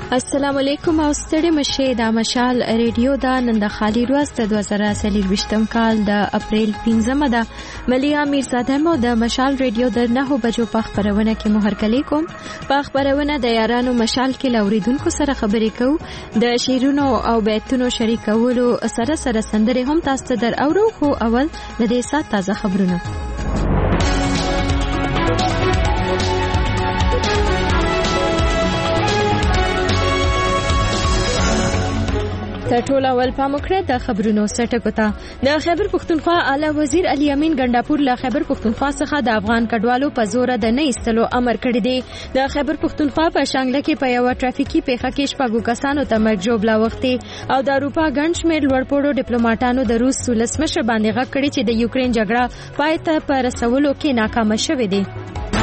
السلام علیکم او ستړي مشه د مشال ریډیو دا نن د خالي ورځ د 2023 کال د اپریل 15 ده. ملیا میرزاده مو د مشال ریډیو د 9 بجو په خبرونه کې مو هرکلی کوم. په خبرونه د یارانو مشال کې لوریدونکو سره خبرې کوو. د شیرونو او بیتونو شریکولو سره سره سندره هم تاسو ته در اورو. خو اول د دې سات تازه خبرونه. ټول اول پاموکړه د خبرونو سرټکو ته د خیبر پختونخوا اعلی وزیر علي امین ګنداپور له خیبر پختونخوا څخه د افغان کډوالو په زور د نه ایستلو امر کړی دی. د خیبر پختونخوا په شانګله کې په یو ټرافیکي پیښه کې شپږ کسانو ته مرګ جوړ لاوختي او د اروپا ګڼ شمېر لوړپوړو ډیپلوماټانو د روس ولسمشر باندې غږ کړی چې د یوکرين جګړه پای ته په رسولو کې ناکام شوه دی.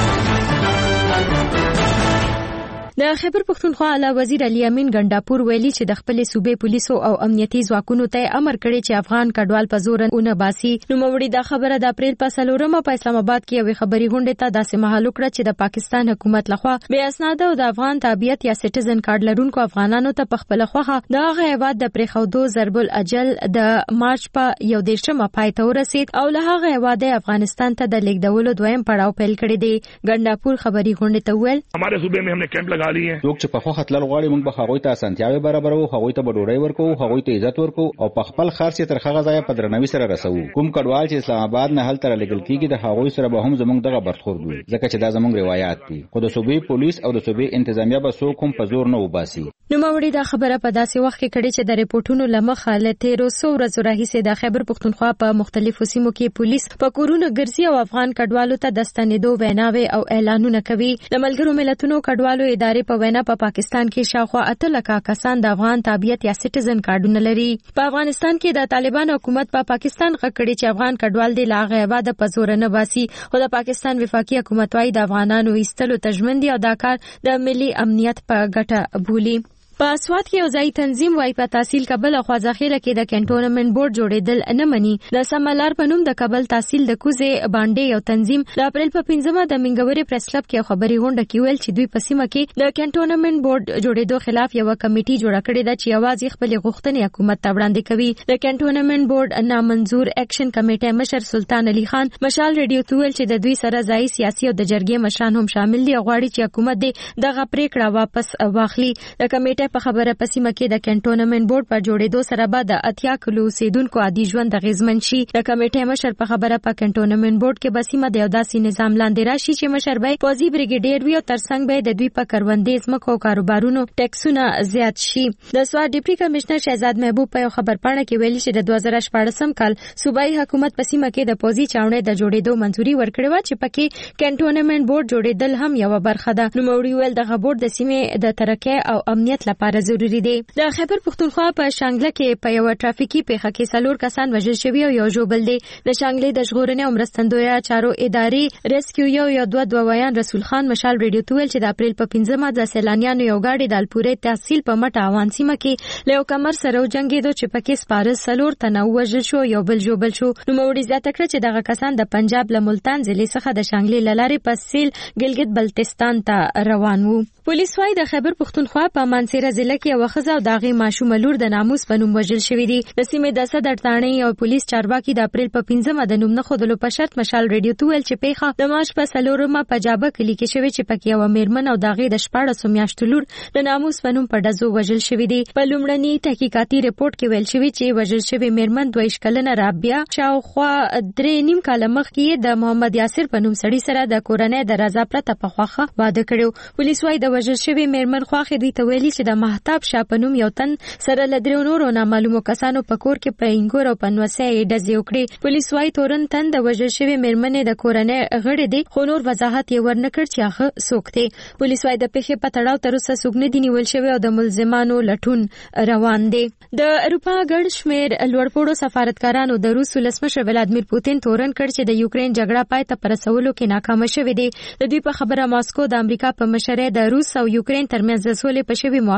د خیبر پختونخوا اعلی وزیر علي امین ګنداپور ویلي چې د خپل صوبې پولیسو او امنیتي ځواکونو ته امر کړی چې افغان کډوال په زور نه باسي. نو موري دا خبره د اپریل په 4 په اسلام آباد کې یو خبري غونډه ته داسې مهال وکړه چې د پاکستان حکومت لخوا بې اسناد او د افغان تابعیت یا سټیزن کارت لرونکو افغانانو ته په خپل خوخه د هغه د پرخودو ضرب الاجل د مارچ په 11 پای ته ورسید او له هغه هواده افغانستان ته د لیږدولو دویم پړاو پیل کړی دی. ګنداپور خبري غونډه ته ویل हमारे सूबे में हमने कैंप लगा लिए हैं. څوک چې په خو خطر غواړي موږ به هغوی ته اسانتیاوي برابرو, هغوی ته ډوډۍ ورکو, هغوی ته عزت ورکو او په خپل خرڅ تر هغه ځای په درنوي سره رسو. کوم کډوال چې اسلام آباد نه هلته لګل کیږي د هغوی سره به هم زموږ دغه برخورد وي, ځکه چې دا زموږ روایت دي. خو د صوبې پولیس او د صوبې انتظامیه به څوک هم په زور نه وباسي. نو موري دا خبره په داسې وخت کې کړي چې د ریپورتونو لمخه له 1300 ورځې راهیسې د خیبر پختونخوا په مختلفو سیمو کې پولیس په کورونو ګرځي او افغان کډوالو ته د ستنېدو ویناوي او اعلانونه کوي. د ملګرو ملتونو کډوالو ادارې په وینا په پاکستان کې شاوخوا 8 لک کسان د افغان تابعیت یا سټیزن کارډونه لري. په افغانستان کې د طالبان حکومت په پاکستان غکړي چې افغان کډوال د لاغه عبادت په زور نه باسي. خو د پاکستان وفاقي حکومت وايي د افغانانو ایستلو تجمن دي او دا کار د ملي امنیت په ګټه بولي. په اسوات کې یو ځای تنظیم وايي په تحصیل کابل او خوازخیره کې د کنټونمنت بورډ جوړېدل نه مني. د سملار په نوم د کابل تحصیل د کوزې باندې یو تنظیم د اپریل په 15 د منګوري پریس کلب کې خبري غونډه کې ویل چې دوی په سیمه کې د کنټونمنت بورډ جوړېدو خلاف یو کمیټي جوړه کړې ده چې یوازې خپل غوښتنې حکومت ته وړاندې کوي. د کنټونمنت بورډ نامنظور اکشن کمیټه مشر سلطان علي خان مشال ریډیو ته ویل چې د دوی سره ځای سیاسي او د جرګې مشران هم شامل دي او غواړي چې حکومت دې دغه پریکړه واپس واخلي. د کمیټې په خبره په سیمه کې د کنټونمنت بورډ په جوړېدو سره به د 80 کلو اوسیدونکو عادي ژوند غیزمن شي. د کمیټې مشر په خبره په کنټونمنت بورډ کې به سیمه د یو داسې نظام لاندې راشي چې مشر به پوزي بریګیډیر وي او ترڅنګ به د دوی په کروندې ځمکو او کاروبارونو ټیکسونه زیات شي. د سواد ډیپټي کمشنر شهزاد محبوب په یو خبرپاڼه کې ویلي چې د 2014 کال صوبایي حکومت په سیمه کې د پوزي چاونې د جوړېدو منځوري ورکړې و چې پکې کنټونمنت بورډ جوړېدل هم یو برخه ده. نو موري ویل دغه بورډ د سیمې د ترقۍ او امنیت لپاره ضروري دی. د خیبر پختونخوا په شانګله کې په یو ټرافیکي پیښه کې 4 کسان وژل شوي او یو ژوبل دي. د شانګلې د ژغورنې او مرستندویه چارو ادارې ریسکیو یو دوه ویان رسول خان مشال ریډیو ته ویل چې د اپریل په 15 د سیلانیانو یو گاډي د الپورې تحصیل په مټه اوان سیمه کې له کمر سره جنگیدو چې پکې سپارس 4 تنه وژل شو یو بل ژوبل شو. نو موري زیاته کړ چې دغه کسان د پنجاب له ملتان ضلع څخه د شانګلې لارې په سیل ګلګت بلتستان ته روان وو. پولیس وايي د خیبر پختونخوا په مانسیره ضلع کې یو ښځه او داغي ماشوم لور د ناموس په نوم وژل شوې دي. د سیمې د صدر تانې او پولیس چارواکي د اپریل په 15 د نوم نه خودلو په شرط مشال ریډیو ته ویل چې پیښه د مارچ په 4 په جابه کلی کې شوې چې پکې یو میرمن او داغي د 14 میاشتو لور د ناموس په نوم په ډزو وژل شوې دي. په لومړني تحقیقاتي ریپورت کې ویل شوی چې وژل شوې میرمن 22 کلنه رابعه شاوخوا 3.5 کال مخکې د محمد یاسر په نوم سړي سره د کورنۍ د رضا پرته په خواخه واده کړو. پولیس وايي د وژل شوې میرمن خواخې دوی ته ویلي چې د مهتاب شاه په نوم یو تن سره لدرو نورو نامعلومو کسانو په کور کې په انګور او په نوسه ډزې وکړي. پولیس وايي تورن تن د وژل شوې میرمنې د کورنۍ غړي دي خو نور وضاحت یې ورنکړ چې هغه څوک دی. پولیس وايي د پیښې په تړاو تر اوسه څوک نه دي نیول شوی او د ملزمانو لټون روان دی. د اروپا ګڼ شمېر لوړپوړو سفارتکارانو د روس ولسمشر ولادمیر پوتین تورن کړ چې د یوکرين جګړه پای ته رسولو کې ناکام شوې دي. د دوی په خبره ماسکو د امریکا په مشرۍ د روس او یوکرين ترمنځ د سولې په شوي موافقت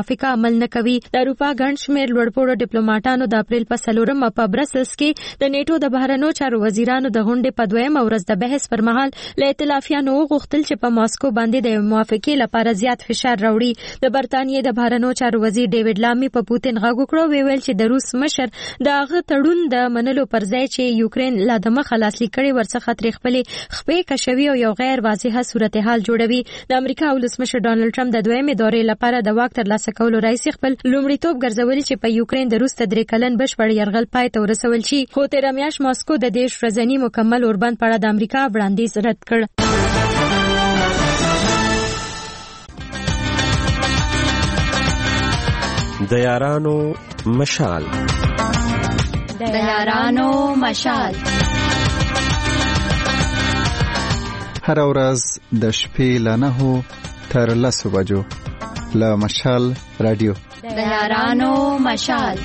موافقه عمل نه کوي. د اروپا ګڼ شمېر لوړپوړو ډیپلوماټانو د اپریل په 4 په برسلز کې د نیټو د بهرنیو چارو وزیرانو د غونډې په 2 ورځ د بحث پر مهال له ائتلافیانو غوښتل چې په ماسکو باندې د موافقې لپاره زیات فشار راوړي. د برتانیې د بهرنیو چارو وزیر ډیوډ لامي په پوتین غږ وکړ، ویل چې د روس مشر د هغه تړون د منلو پر ځای چې یوکرين لا د مخه لاسلیک کړي ورڅخه تر خپلې خپې کشوي او یو غیر واضحه صورتحال جوړوي. د امریکا ولسمشر ډانلډ ټرمپ د دویمې دورې لپاره د واک ترلاسه کولو رئیس خپل لومړیتوب ګرځولي چې په یوکرين د روس د 3 کلن بشپړ یرغل پای ته ورسول شي. خو تیر میاشت ماسکو د دې ورځنی مکمل اوربند په اړه د امریکا وړاندیز رد کړ. د یارانو مشال هر ورځ د شپې له 9 تر 10 بجو له مشال رادیو د یارانو مشال.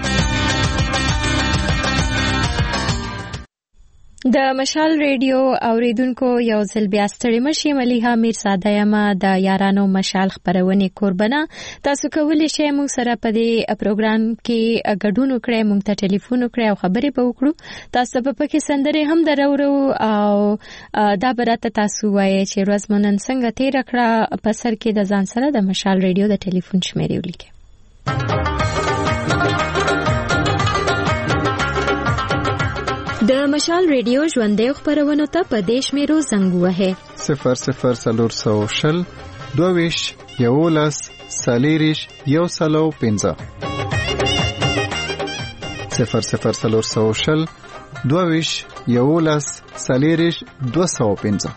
د مشال ریډیو اوریدونکو یو ځل بیا ستړي مشي. ملیحه میر ساده یم د یارانو مشال خبرونه قربانه. تاسو کولی شئ موږ سره په دې پروګرام کې ګډون وکړئ، موږ ته ټلیفون وکړئ او خبرې به وکړو. تاسو په پکې سندره هم درورو او دا برته تاسو وایي چې ورځ مونږ څنګه تیر کړه. په سر کې د ځان سره د مشال ریډیو د ټلیفون شمیرې ولیکئ. د مشال ریډیو ژوندۍ خبرونه ته په دیش میرو زنګ وهه 00400 22 11 سالیریش یو سلو 15 00400 22 11 سالیریش 215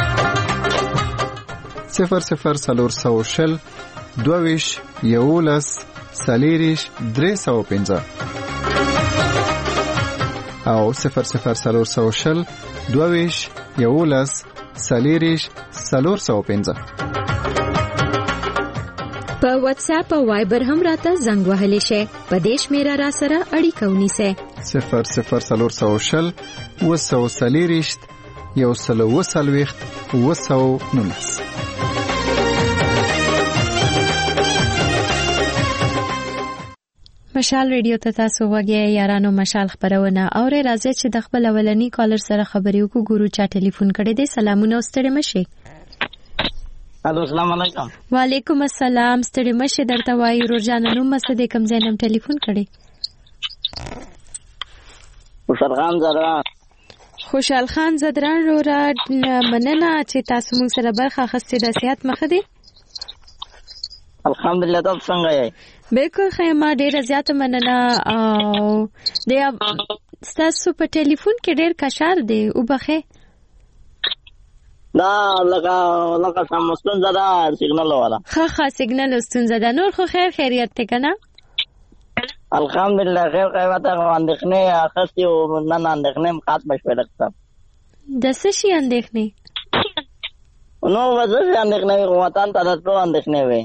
00400 22 11 سالیریش 315 او 00400 22 11 سالیریش 415. په واتس اپ او وایبر هم راته زنګ وهلی شي. په دیش میرا را سره اړیکه ونیسه 00400 وسو سالیریش یو سلو وسلويخت وسو نونس. مشال ریډیو ته تاسو وګورئ. یارانو مشال خبرونه او راځي چې د خپل اولنی کالر سره خبرې وکړو. ګورو چا ټلیفون کړی دی. سلامونه ستړي مشي. الو السلام علیکم. وعلیکم السلام. ستړي مشي درته وایي. روزانه نو مسد کم زینم ټلیفون کړی. خوشحال خان زدران رو را مننه چې تاسو موږ سره برخه اخیستې. د صحت مخه دی؟ الحمدلله. تاسو څنګه یې؟ بالکل خیمه ډیره زیاته مننه. او د تاسو په ټلیفون کې ډیر کشار دی او بخې دا لکه سمستون زده سیګنال ولا خا سیګنال استون زده. نور خو خیر خیریت ته کنه؟ الحمدلله خیر قیمته اندېښنې اخستې او نن اندېښنې ختم شوې. لکه د څه شي اندېښنې؟ نو وځي اندېښنې وطن ته د ټول اندېښنې وي.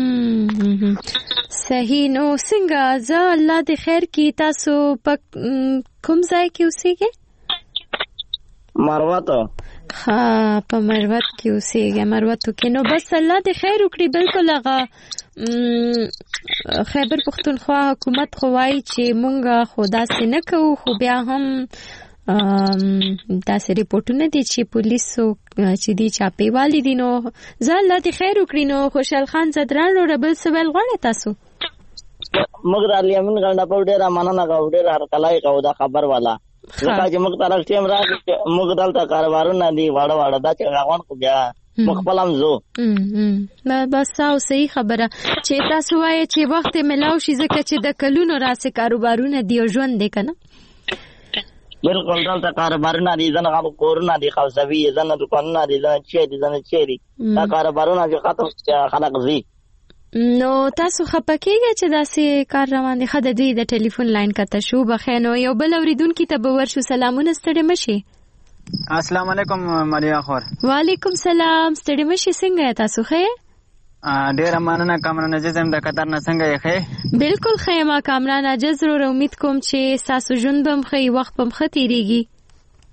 صحیح. نو څنګه زه الله دې خیر کی. تاسو په کوم ځای کې اوسېږئ؟ مروتو. ها په مروت کې اوسېږئ. مروتو کې. نو بس الله دې خیر وکړي. بالکل هغه خیبر پختونخوا حکومت خو وایي چې مونږ خو داسې نه کوو، خو بیا هم داسې ریپورټونه دي چې پولیسو چې دي چاپېوالي دي. نو زه الله دې خیر وکړي. نو خوشحال خان زدران رو ربل سوال غواړي تاسو؟ موږ را لیمن غنډه په ډېره مننه کوو. ډېر هر کلای کوو دا خبر والا. لکه چې موږ طرف ټیم راځي موږ دلته کاروبارونه دي واړه دا چې غوان خو بیا مخبلم زو بس او صحیح خبره چې تاسو وایي چې وخت ملاو شي ځکه چې د کلونو راسه کاروبارونه دی او ژوند دی کنه. بالکل دلته کاروبارونه دي. ځنه خلک کورونه دي خاصوي، ځنه دکانونه دي، ځنه چې دي دا کاروبارونه چې ختم خلک زی. نو تاسو خپکیږئ چې داسې کار روان دي؟ خدای دې د ټلیفون لاین کته شو بخینو. یو بل اوریدونکو ته به ورشو. سلامونه. ستړي مشي. السلام علیکم ماریا خور. وعلیکم سلام. ستړي مشي. څنګه تاسو ښه؟ ډیر مننه کامران عزیزم د قطر نه. څنګه یې ښه؟ بالکل ښه ما کامران عزیز. رو امید کوم چې تاسو ژوند بم ښه وخت بم ښه تیریږي.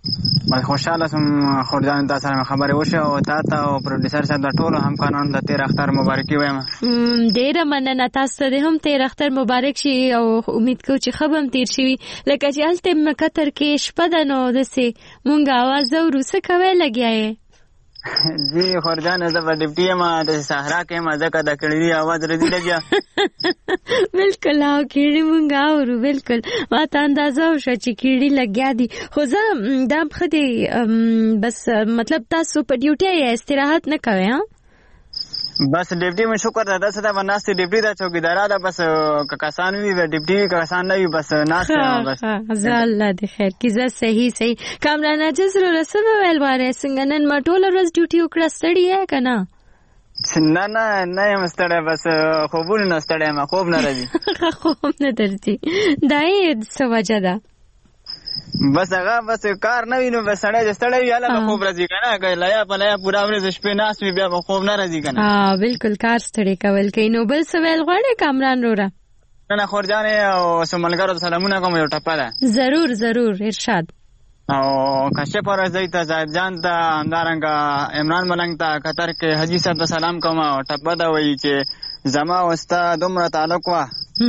ما خوشاله سم خورجان تاسو سره خبرې وشو او تاسو او پروډوسر صاحب د ټولو همکارانو د 13 اختر مبارکي وایم. ډیره مننه تاسو ته هم 13 اختر مبارک شي او امید کوم چې خبم تیر شي لکه چې الته مکتر کې شپه د نو دسه مونږ आवाज اورو څه کوي لګیاي. جی خورجان زه په ډیپټي ما د صحرا کې مزه کا د کړي आवाज رځي لګیا. بالکل او کیړي مونږ اورو بالکل ما ته اندازه وشو چې کیړي لګیا دي خو زه دا خدي بس مطلب تاسو په ډیوټي استراحت نه کوئ ها بس ډیپټي مې شکر ده تاسو ته وناستي ډیپټي دا چوکیدار ده بس کسان وی ډیپټي کسان نه وي بس ناشته بس زه الله دې خیر کی زه صحیح کامران اجازه رسول ویل واره څنګه نن ما ټول ورځ ډیوټي وکړه ستړی یې کنه نه مستړی بس خوبونه نه ستړی ما خوب نه راځي خوب نه درځي دای څه وجه ده بس هغه بس کار نه وینم بس ستړی یاله خوب راځي کنه لایا پلایا پورا ورځ شپه ناس وی بیا خوب نه راځي کنه بالکل کار ستړی کول کینو بل سوال غواړي کامران رورا نه خورجان او سملګرو سلامونه کوم یو ټپه ده ضرور ارشاد او کشف اور زید زید جان ته همدارنګ عمران ملنګ ته قطر کې حجی صاحب ته سلام کوم او ټپه دا وایي چې زما واستا دومره تعلق وا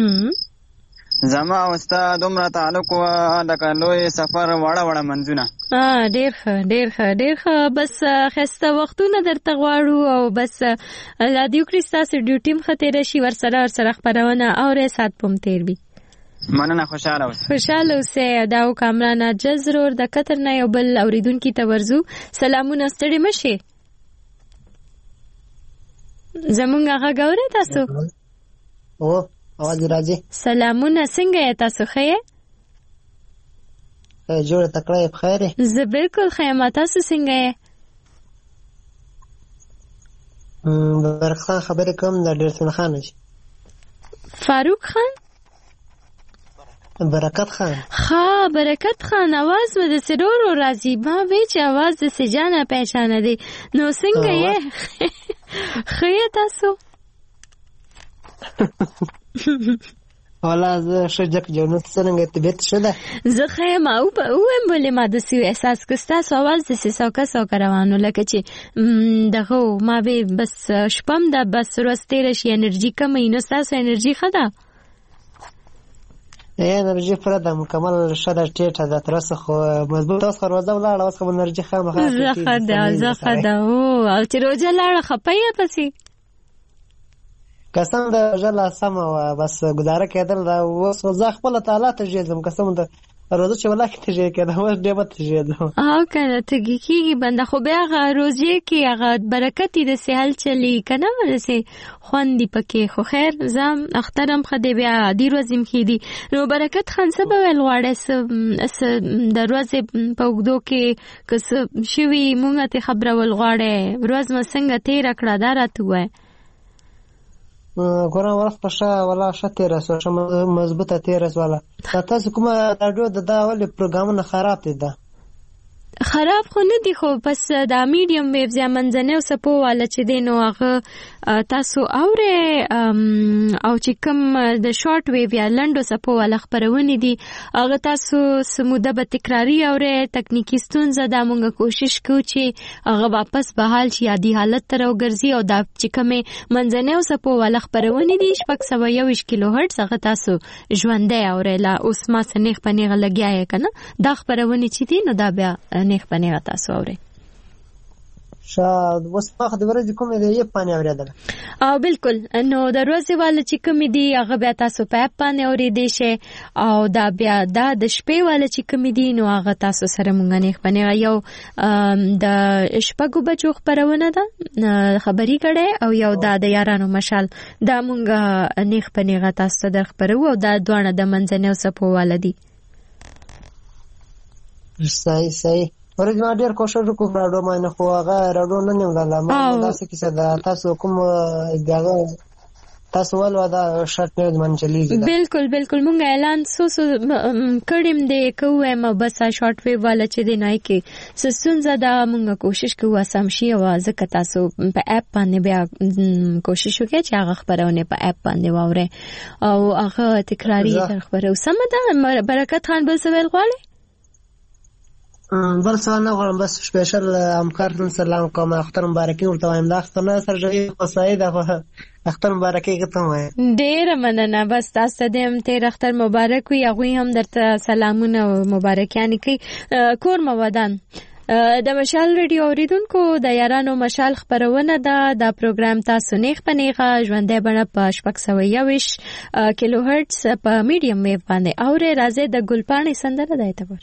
لکه لوی سفر وړه منځونه ډیر ښه بس خسته وختونه درته غواړو او بس الله دې وکړي ستاسو ډیوټي مخ ته راشي ورسره خبرونه او سات پم تیر وي مننه خوشاله اوسه دا کامران جزرور د قطر نه یو بل اوریدونکو ته ورزو سلامونه ستړي مشه زمونږ هغه ګوره تاسو او اواز راځي سلامونه څنګه یې تاسو ښه جوړ تکړه بخیر زه بالکل ښه یم تاسو څنګه یې برخان خبرې کوم د ډیرسون خان فاروق خان برکت خان برکت خان आवाज مې د سرورو راځي ما وی چې आवाज د سجانه پہچانه دي نو څنګه یې خیر تاسو والا زه شجک جنت څنګه طبيعت شده زه خیر ما او بولې ما د سی احساس کستا आवाज د سوکا روانو لکه چې دغه ما به بس شپم د بس ورستېره شي انرژي کم نو تاسو انرژي خدا انرژي پر د مکمل شده ټیټه د ترسه خو مضبوط اوس خروزه ولاړه اوس خو انرژي خامخا زه خدا او چې روزه لاړه خپیا پسې قسم د جلا سم بس گزاره کېدل دا اوس زه خپل تعالی ته جزم قسم د روزه چې ولا کې ته کېده اوس ډېر ته جزم او کنه ته کیږي بنده خو بیا روزه کې هغه برکت د سهل چلی کنه ولسه خوندې پکې خو خیر زم اخترم خدای بیا دی روزم خېدي نو برکت خان سبا ول واړه دروازه په وګدو کې کس شوی مونږ ته خبره ول غواړي روز ما څنګه تیر کړه دا راته وای ګورم ورځ په شا ولا شته رسو مضبوطه تیرس ولا تاسو کومه راډیو د دا ول پروګرامونه خراب دي دا خراب خو نه دي خو بس دا میډیم ویوز یا منځنه او سپو والا چې دینو هغه تاسو اوره او چې کوم د شارټ ویو یا لنډو سپو والا خبرونه دي هغه تاسو سموده به تکراری اوره تکنیکی ستونزه د موږ کوشش کوو چې هغه واپس بحال شي عادي حالت ته راوګرځي او دا چې کوم منځنه او سپو والا خبرونه دي 621 کیلو هرتز هغه تاسو ژوندې اوره لا اوس ما سنخ پنیغه لګیای کنه دا خبرونه چې دي نو دا بیا نیخ پنیغه تاسو اوره شاید وس په خبره ورځ کومې دی پانی اوریدل او بالکل نو د ورځې والا چې کومې دی هغه بیا تاسو په پانی اوریدې شي او دا بیا د شپې والا چې کومې دی نو هغه تاسو سره مونږ نه خبرونه یو د شپږو بچو خبرونه ده خبري کړي او یو د یارانو مشال دا مونږ نه خبرونه تاسو در خبرو او دا دوه د منځنه او سپو والا دي صحیح ورځ ما ډیر کوشش وکړ راډیو باندې خو هغه راډیو نه نیولم ما داسې کیسه ده تاسو کوم دغه تاسو ول ودا شرط نه من چلیږي بالکل مونږ اعلان سو کړم دې کوه ما بس شارټ ویو والا چې دی نه کې سسون زدا مونږ کوشش کوو سم شي او ځکه تاسو په اپ باندې بیا کوشش وکړئ چې هغه خبرونه په اپ باندې واوره او هغه تکراری خبره سم ده برکت خان بل سوال غواړي بل څه نه غواړم، بس سپیشل همکار سلام کوم، اختر مبارکي ورته وایم. دا اختر نه سرجوي خدای دا اختر مبارکي ته وایم. ډېر مننه، بس تاسو ته هم تیر اختر مبارک وي. هغوی هم درته سلامونه او مبارکیانې کوي. کور مودان د مشال ریډیو اوریدونکو د یارانو مشال خبرونه ده. دا پروګرام تاسو نیغ په نیغه ژوندۍ بڼه په 621 کیلو هرتز په میډیم ویو باندې اورئ. راځئ د ګلپاڼې سندره د اعتبار.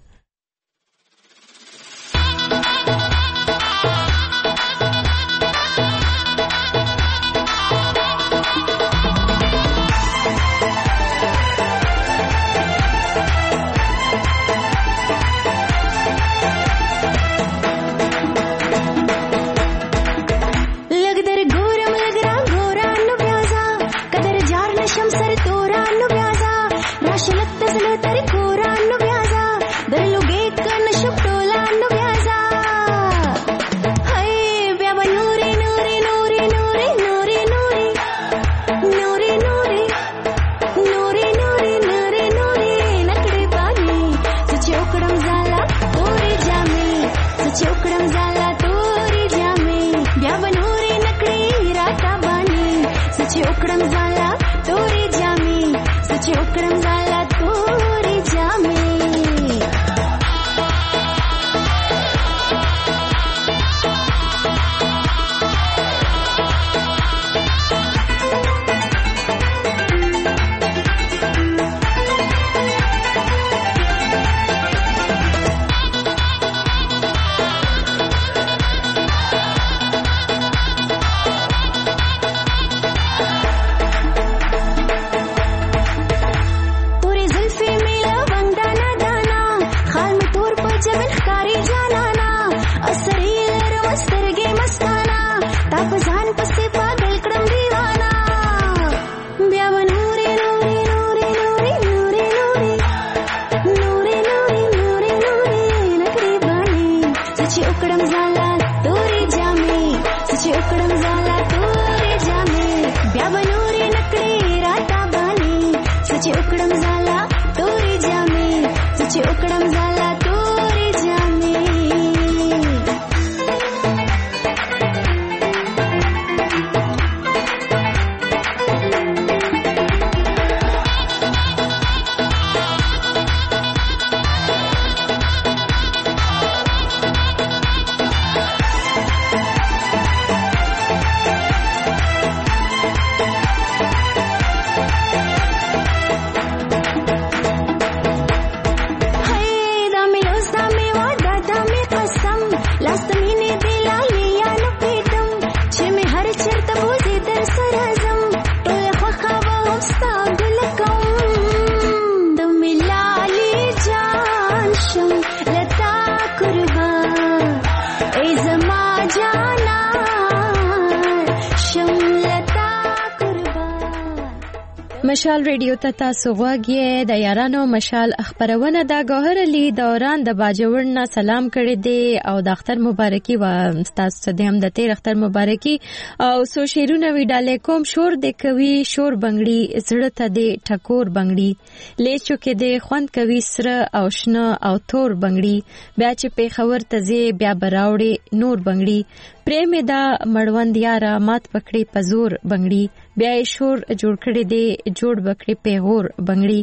مشال ریډیو ته تاسو غواړئ. د یارانو مشال خبرونه د گوهر علی دوران د باجوړ نه سلام کړی دی او د اختر مبارکي و تاسو ته هم د تیر اختر مبارکي او سو شیرونه وی ډالې کوم. شور د کوي شور بنگړي زړه ته دی ټکور بنگړي لیچو کې دی خوند کوي سره او شنه او تور بنگړي بیا چې په خبر ته زی بیا براوړي نور بنگړي پریم دا مړوند یارا مات پکړي پزور بنگړي بیا شور جوړ کړی دی جوړ بکړي پیغور بنگړي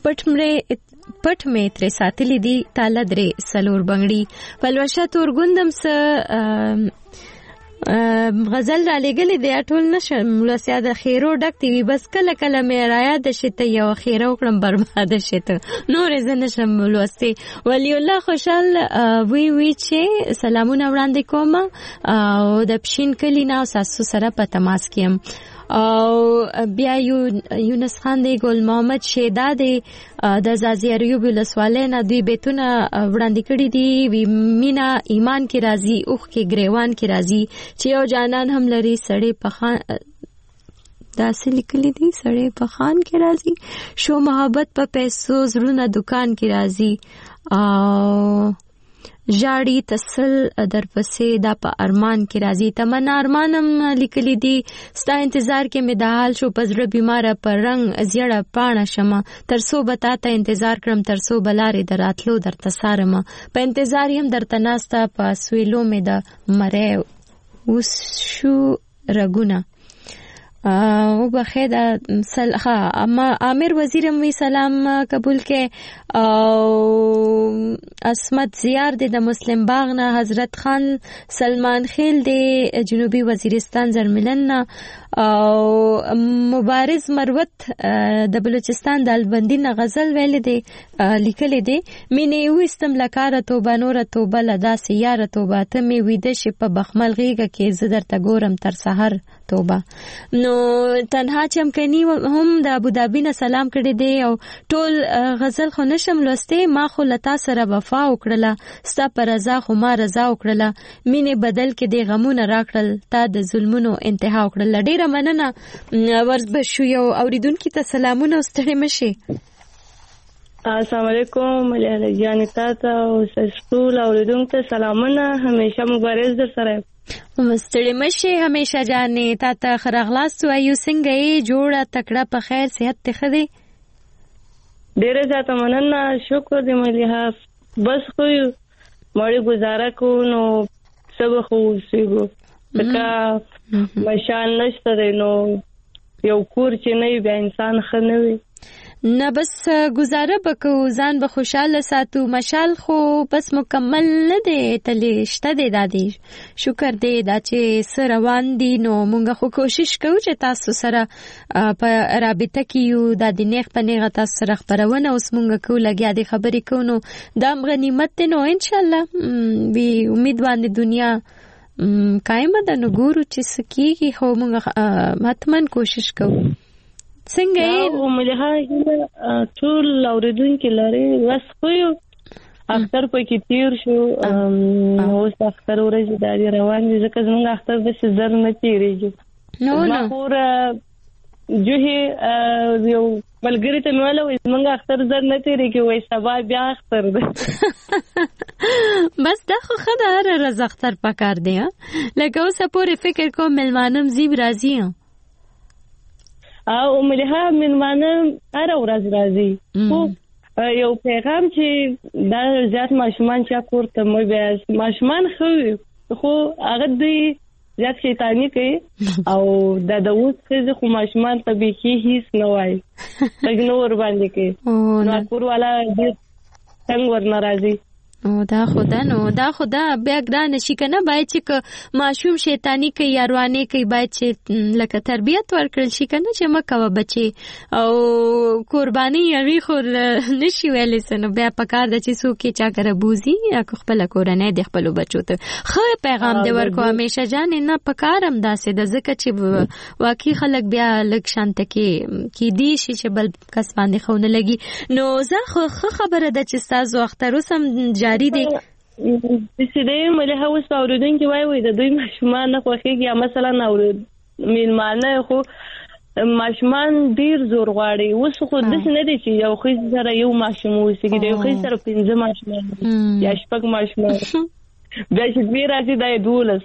پټ مې تر ساتلې دي تاله درې سلور بنگړي پلوشه تور ګوندم س غزل را لګلې دی ټول نشم ولسیا د خیرو ډک دی بس کله کله مې رایا د شته یو خیرو کړم برباد شته نور زه نشم ولستی. ولی الله خوشحال وی چې سلامونه وړاندې کوم او د پښین کلی نه ساسو سره په تماس کیم او بیا یونس خان دی ګل محمد شیدا دی د زازی ایوب ولسواله نه دوی بیتونه وړاندې کړي دي وی مینا ایمان کی راضی اوخ کی گریوان کی راضی چې یو جانان هم لري سړی په خان داسې لیکلي دي سړی په خان کی راضی شو محبت په پیسو زړونه دکان کی راضی او ژاړي تسل درپسې دا په ارمان کې راځي تمنا ارمانم لیکلي دي ستا انتظار کې مې د حال شو پزړه بیماره پر رنگ زیړه پاڼه شمه ترسو بتا ته انتظار کړم ترسو بلارې دراتلو درته سارم په انتظار يم درته ناستا په سویلو مې د مړې اوس شو رګونه او بخیر اما عامر وزیر می سلام قبول کې او اسمت زیار د مسلم باغ نه حضرت خان سلمان خیل د جنوبي وزیرستان زرملن او مبارز مروت د بلوچستان د البندین غزل ویل دي لیکل دي مینه وستم لکاره توبه نور توبه لدا سیاره توبه ته می ویده شي په بخمل غیګه کې زدر ته ګورم تر سحر توبه نو تنها چم کني هم د ابوظبي نه سلام کړی دی او ټول غزل خو نشم لوسته ما خو لتا سره وفا وکړه ستا پر رضا خو ما رضا وکړه مینه بدل کې دی غمونه راکړل تا د ظلمونو انتها وکړل ډیره مننه ورځ شو یو اوریدونکو ته سلامونه ستړي مشي السلام علیکم مليانه جان تاسو او ټول اوریدونکو ته سلامونه همیشه مبارز در سره مستړي مشي همیشه جانې تا ته خرغلاس وایو څنګه یې جوړه تکړه په خیر صحت ته خدي ډیره زیاته مننه شکر دې مليها بس خو مړی گزاره کو نو سب خو سیګو تکا مشان نشته نو یو کور چې نه بیا انسان خنوي نه بس گزاره بکو ځان به خوشاله ساتو مشال خو بس مکمل نه دی تلې شته دی دادی شکر دی دا چې سره روان دي نو مونږ خو کوشش کوو چې تاسو سره په رابطه کې یو د دینیخ په نیغه تاسو سره خبرونه اوس مونږ کو لګیا دي خبرې کو نو دا غنیمت دی نو ان شاء الله به امید باندې دنیا قائم ده نو ګورو چې سکیږي خو مونږ حتمن کوشش کوو څنګه او مليها ټول اوریدونکو لري وس خو اختر په کې تیر شو اوس اختر ورځ د روان دي ځکه زموږ اختر د سزر نه تیریږي نو پور جوه یو ملګری ته نوله وي زموږ اختر زر نه تیریږي وای سبا بیا اختر ده بس دا خو خدای رز اختر پکار دی لکه اوس پورې فکر کوم ملمانم زیب راځي او مليها من معنی هر ورځ راځي خو یو پیغام چې دا زیات ماشومان چې کوړه مې بیا ماشومان خو هغه دوی زیات شیطانی کوي او د اوس څخه خو ماشومان طبيعي هیڅ نه وای اګنور باندې کوي نو کور والا دې څنګه ور ناراضي او دا خدا بیا ګران شي کنه باید چې معصوم شیطانی کوي یاروانی کوي باید چې لکه تربیت ورکړل شي کنه چې مکه بچي او قرباني یوي خو نشي ویلې سنو بیا پکار د چې څوک چا کرے بوزي یا خپل کورنۍ د خپل بچو ته خو پیغام دی ورکو همیشه جان نه پکارم داسې د زکه چې واقعي خلک بیا لک شانت کې دی شي چې بل کس باندې خونه لګي نو زه خو خبره ده چې تاسو اختر وسم جاری دی چې مليها اوس اوریدونکو وای د دوی ماشومان نه خوښيږي یا مثلا اورید میلمانه خو ماشومان ډیر زور غواړي اوس خو د څه نه دي چې یو خې سره یو ماشوم وسیږي د یو خې سره 15 ماشومان یا شپږ ماشومان بیا چې بیر راځي د دولس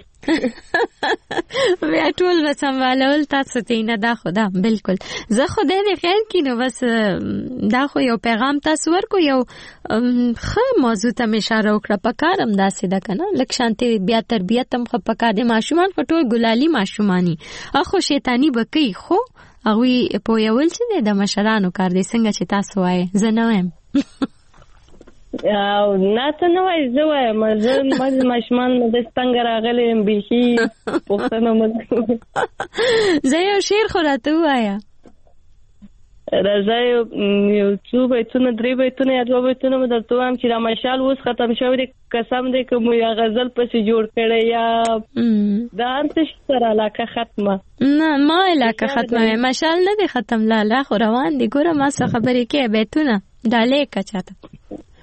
بیا ټول وسموالول تاسو ته نه دا خدا بالکل زه خدای دې خیر کینو بس دا خو یو پیغام تاسو ورکو یو خه موضوع ته اشاره وکړه پکارم داسې ده کنه لک شانتي بیا تربیت هم خو پکا دې ماشومان په ټول ګلالي ماشومانی اخو شیطانی بکی خو هغه په یول چې د مشرانو کار دي څنګه چې تاسو وای زه نه وایم او ناته نو زه وایم مې ماشومان د څنګه راغلي به پوښتنه مې زه یو شعر خو راته وایا راځي یو څو بیتونه درې بیتونه یا دوه بیتونه مې درته وایم چې دا مشال اوس ختم شوی قسم دې کوم یا غزل پسې جوړ کړي یا دا انتش سره علاقه ختمه نه ما علاقه ختمه مشال نه دي ختم لاله خو روان دي ګوره ما څه خبرې کې بیتونه ډالې کچاته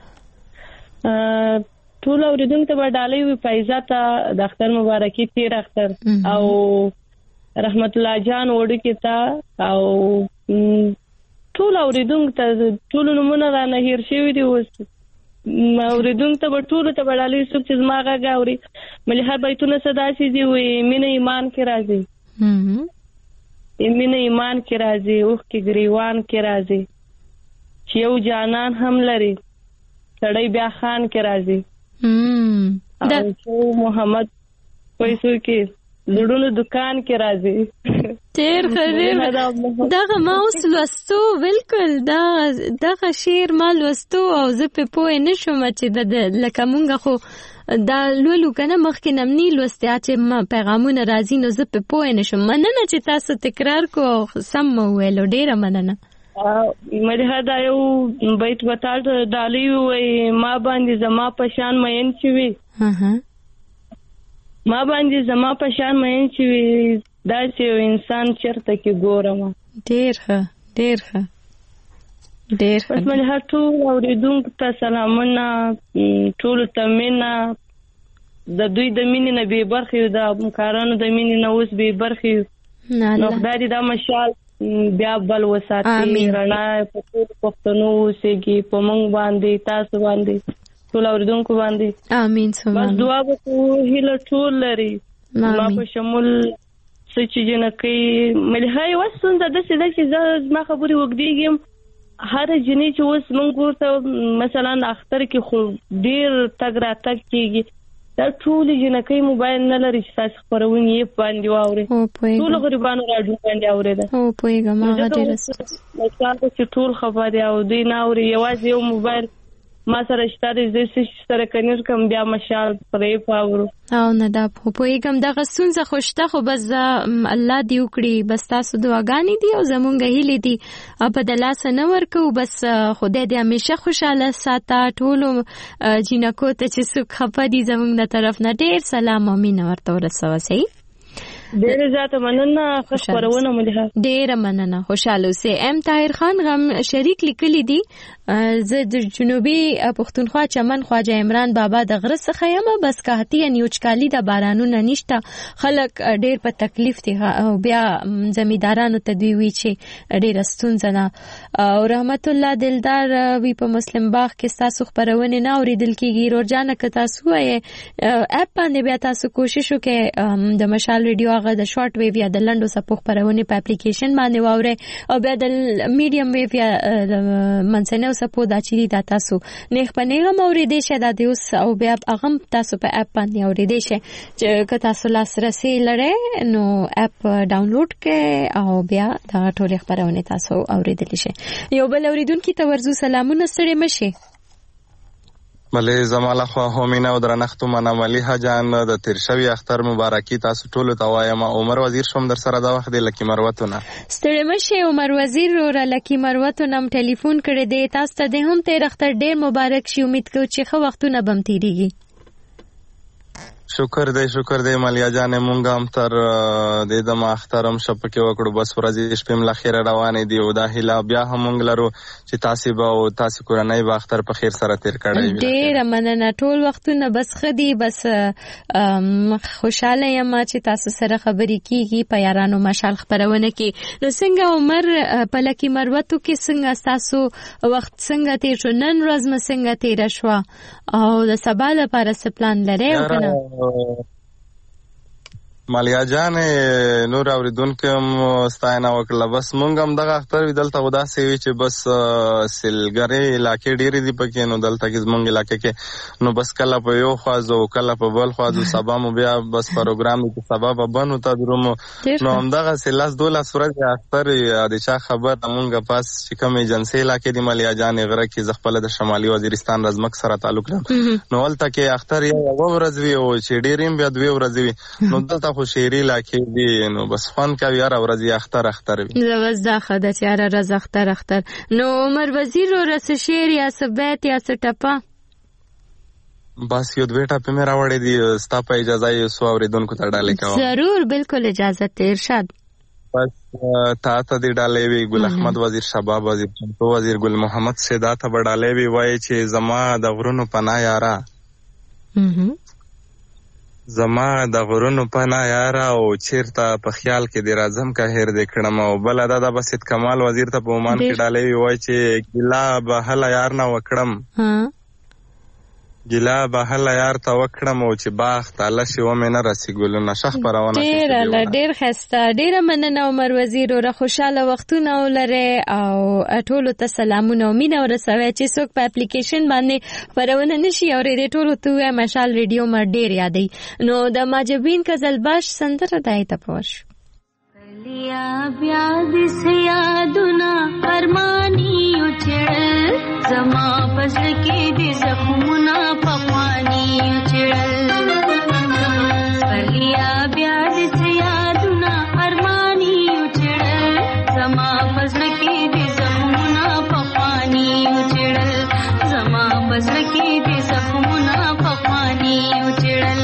ټول اوریدونکو ته ډالې وی فایزه ته د اختر مبارکي تیر اختر او رحمت الله جان وړي کې تا او ټول اوریدونکو ته ټول نمونه را نه هیر شوی دی اوس اوریدونکو ته به ټولو ته به ډالۍ څوک چې زما غږ اوري ملي هر بیتونه څه داسې دي وایي مینه ایمان کې راځي مینه ایمان کې راځي اوښکې ګریوان کې راځي چې یو جانان هم لري سړی بیا خان کې راځي او چې محمد پیسو کې زړونو دکان کې راځي تیر خیر دغه ما اوس لوستو بالکل دغه شعر ما لوستو او زه په پوه نشم چې لکه مونږ خو دا لولو کنه مخکې نمنی لوستیا چې ما پیغامونه راځي نو زه په پوه نشم. مننه چې تاسو تکرار کو سم ویلو ډیره مننه. مده دا یو بیت وتاړ ډالۍ وي ما باندې زما پشان مین چي وي ما باندې زما پشان مین چي وي دا چې انسان چرته کې ګورم ډیر ښه پس مله هر ټول اوریدونکو ته سلامونه ټول ته مینا د دوی د مینې نه به برخه د همکارانو د مینې نه اوس به برخه نو خدای دا مشال بیا بل وساتي رڼا په ټول پښتنو سيږي په مونږ باندې تاسو باندې ټول اوریدونکو باندې امين سم بس دعا وکړو هله ټول لري ما په شمول سچ جنکې ملهای وسند د څه د ما خبري وګديږم هر جنې چې اوس مونږ ورته مثلا اختر کې خو ډیر تګ را تګ کېږي دا ټول جنکې موبایل نه لري چې تاسو خبرونه یې باندې واوري ټول غریبانو راډیو باندې اوريده او پوهیږم هغه ډیر چې ټول خبري او دوی نه اوري یوازې یو موبایل ما سره شته د سره کنیر کوم بیا مشال پرې پاورو او نه دا پوهیږم دغه سونځه خوشته خو بس الله دی وکړي بس تاسو دعاګانې دي او زمونږ هیلې دي په دلاسه نه ورکو بس خدای دې همیشه خوشاله ساته ټول جنکو ته چې څوک خفه دي زمونږ د طرف نه ډیر سلام امين ورته ورسوي ډیر زیاته مننه خبرونه ملي ډیر مننه خوشاله اوسئ. ام طاهر خان غم شریک لیکلی دي زه د جنوبي پښتونخوا چمن خواجه عمران بابا د غره څخه یم بس کاهتی نیوچکالی د بارانونو نشته خلک ډیر په تکلیف دي او بیا زمیدارانو ته دوی وی چې ډیر ستونزه نه او رحمت الله دلدار وی په مسلم باغ کې تاسو خبرونه نه اوریدل کیږي روزانه که تاسو یې اپ باندې بیا تاسو کوشش وکړئ د مشال ریډیو هغه د شارټ ویو یا د لنډو سپو خبرونه په اپلیکیشن باندې واورئ او بیا د میډیم ویو یا منځنیو سپو د چيري د تاسو نه په نه اوریدې شه د اوس او بیا هغه تاسو په اپ باندې اوریدې شه چې که تاسو لاسرسي لرئ نو اپ ډاونلوډ کړئ او بیا دا ټول خبرونه تاسو اوریدلی شئ. یو بل اوریدونکو ته ورزو سلامونه ستړي مشه ملي زماله خو همینه او درنښت منه ملي حجان د تیر شوی اختر مبارکي تاسو ټول ته وایم. عمر وزیر شوم در سره دا وخت د لکی مروتونه ستړي مشه عمر وزیر را لکی مروتونه ټلیفون کړی دی تاسو ته د هم تیر اختر ډیر مبارک شي امید کوم چې خو وختونه بم تیریږي. شکر دی مالیا جان مونږ هم تر دې د ما اخترم شپکه وکړو بس ورځې شپې مل خیر روانې دی او دا هلا بیا هم مونږ لرو چې تاسو به او تاسو کورنۍ به اختر په خیر سره تیر کړئ. ډیر مننه ټول وختونه بس خدي بس خوشاله یم چې تاسو سره خبرې کیږي په یارانو مشال خبرونه کې نو څنګه عمر په لکی مروتو کې څنګه تاسو وخت څنګه تیر شو نن ورځ م څنګه تیر شو او د سبا لپاره څه پلان لرئ او کنه مالیا جان نور اوریدونکو ستاینه وکړه بس مونږ هم دغه اختر دلته ودا سوي چې بس سیلګری علاقې ډېرې دي پکې نو دلته کې زمونږ علاقې کې نو بس کله په یو خوازو کله په بل خوازو سبا مو بیا بس پروګرام کې سبا په بنو ته درومو نو هم دغه سلاس 12 ورځې اختر د چا خبر مونږ پاس چې کوم ایجنسي علاقې دی مالیا جان غره کې زغپل د شمالي وزیرستان رزمک سره تعلق لري نو ولته کې اختر یو ورځ وی او چې ډېریم بیا 2 ورځې وی نو دلته شيري لکه دی نو بس فن کا یاره ورځي اختر وي زوز دا خدای یاره رز اختر نو عمر وزیر ورس شعر یا سبات یا سټپا بس یو دوه ټاپه مې راوړې دي ستا په اجازه یې سو اوریدونکو ته ډالې کوم ضرور بالکل اجازه ته ارشاد بس تا ته دی ډالې وی ګل احمد وزیر شباب وزیر چنتو وزیر ګل محمد سیدا ته ډالې وی وای چې زما د غرونو پناه یاره زما د غرونو پناه یاره او چیرته په خیال کې دی راځم که هیر دې کړم او بل دا بسیط کمال وزیر ته په عمان کې ډالې وی وای چې ګلا به هله یار نه وکړم ګیلا به هله یار ته وکړم او چې باغ تاله شي ومې نه رسي ګلونه ښه خپرونه ډېر ښایسته ډېره مننه عمر وزیر وروره خوشحاله وختونه ولرئ او ټولو ته سلامونه او مینه ورسوئ چې څوک په اپلیکیشن باندې خپرونه نشي اورېدی ټولو ته ووایم مشال ریډیو ما ډېر یادوي نو د ماجبین قزلباش سندره دای ته په ورشو لیا بیا دس یادونه ارمانی اچړل زما پس کې دې زخمونه پخوانی اچړل لیا بیا دس یادونه ارمانی اچړل زما پس کې دې زخمونه پخوانی اچړل زما پس کې دې زخمونه پخوانی اچړل